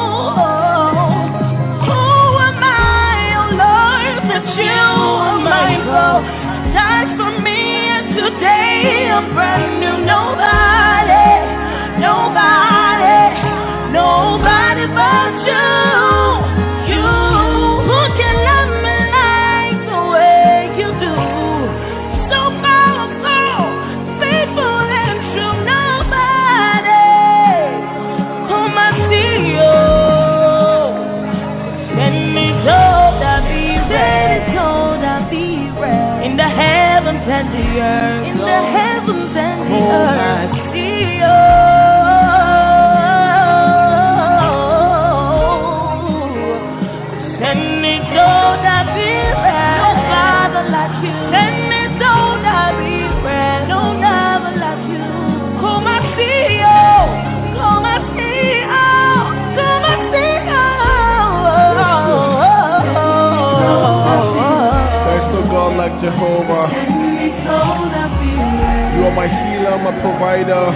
Who am I, oh Lord, that you are mindful? Die for me, and today I'm brand new. Nobody, nobody, nobody but you. You who can love me like the way you do. So powerful, faithful and true. Nobody, oh my Savior. Send me told I be ready, told I be ready. In the heavens and the earth, in the heavens and the oh, earth. My Savior. Send me told I be ready. No father like you. Send me told I be ready. No lover like you. Come and see you. Come and see you. Come and see you. There's no God like Jehovah. You are my healer, my provider,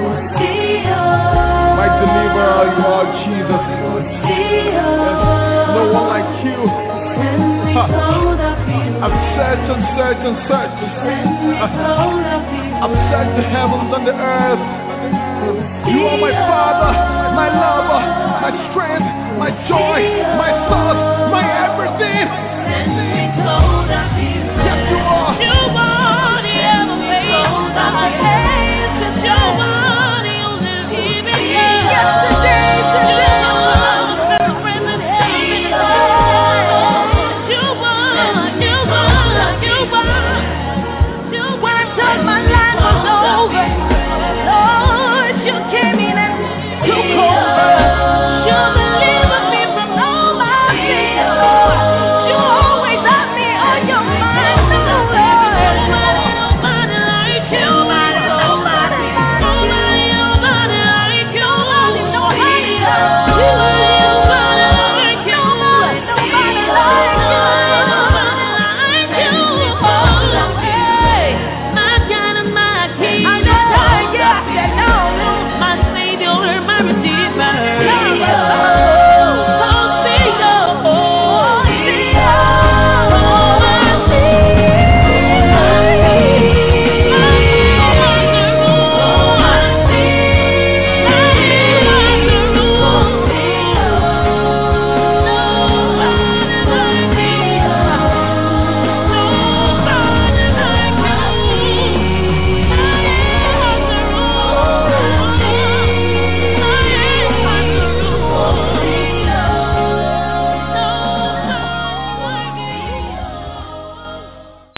my deliverer. You are Jesus. There's no one like you. Ha. I've searched and searched and searched. I've searched the heavens and the earth. You are my Father, my lover, my strength, my joy.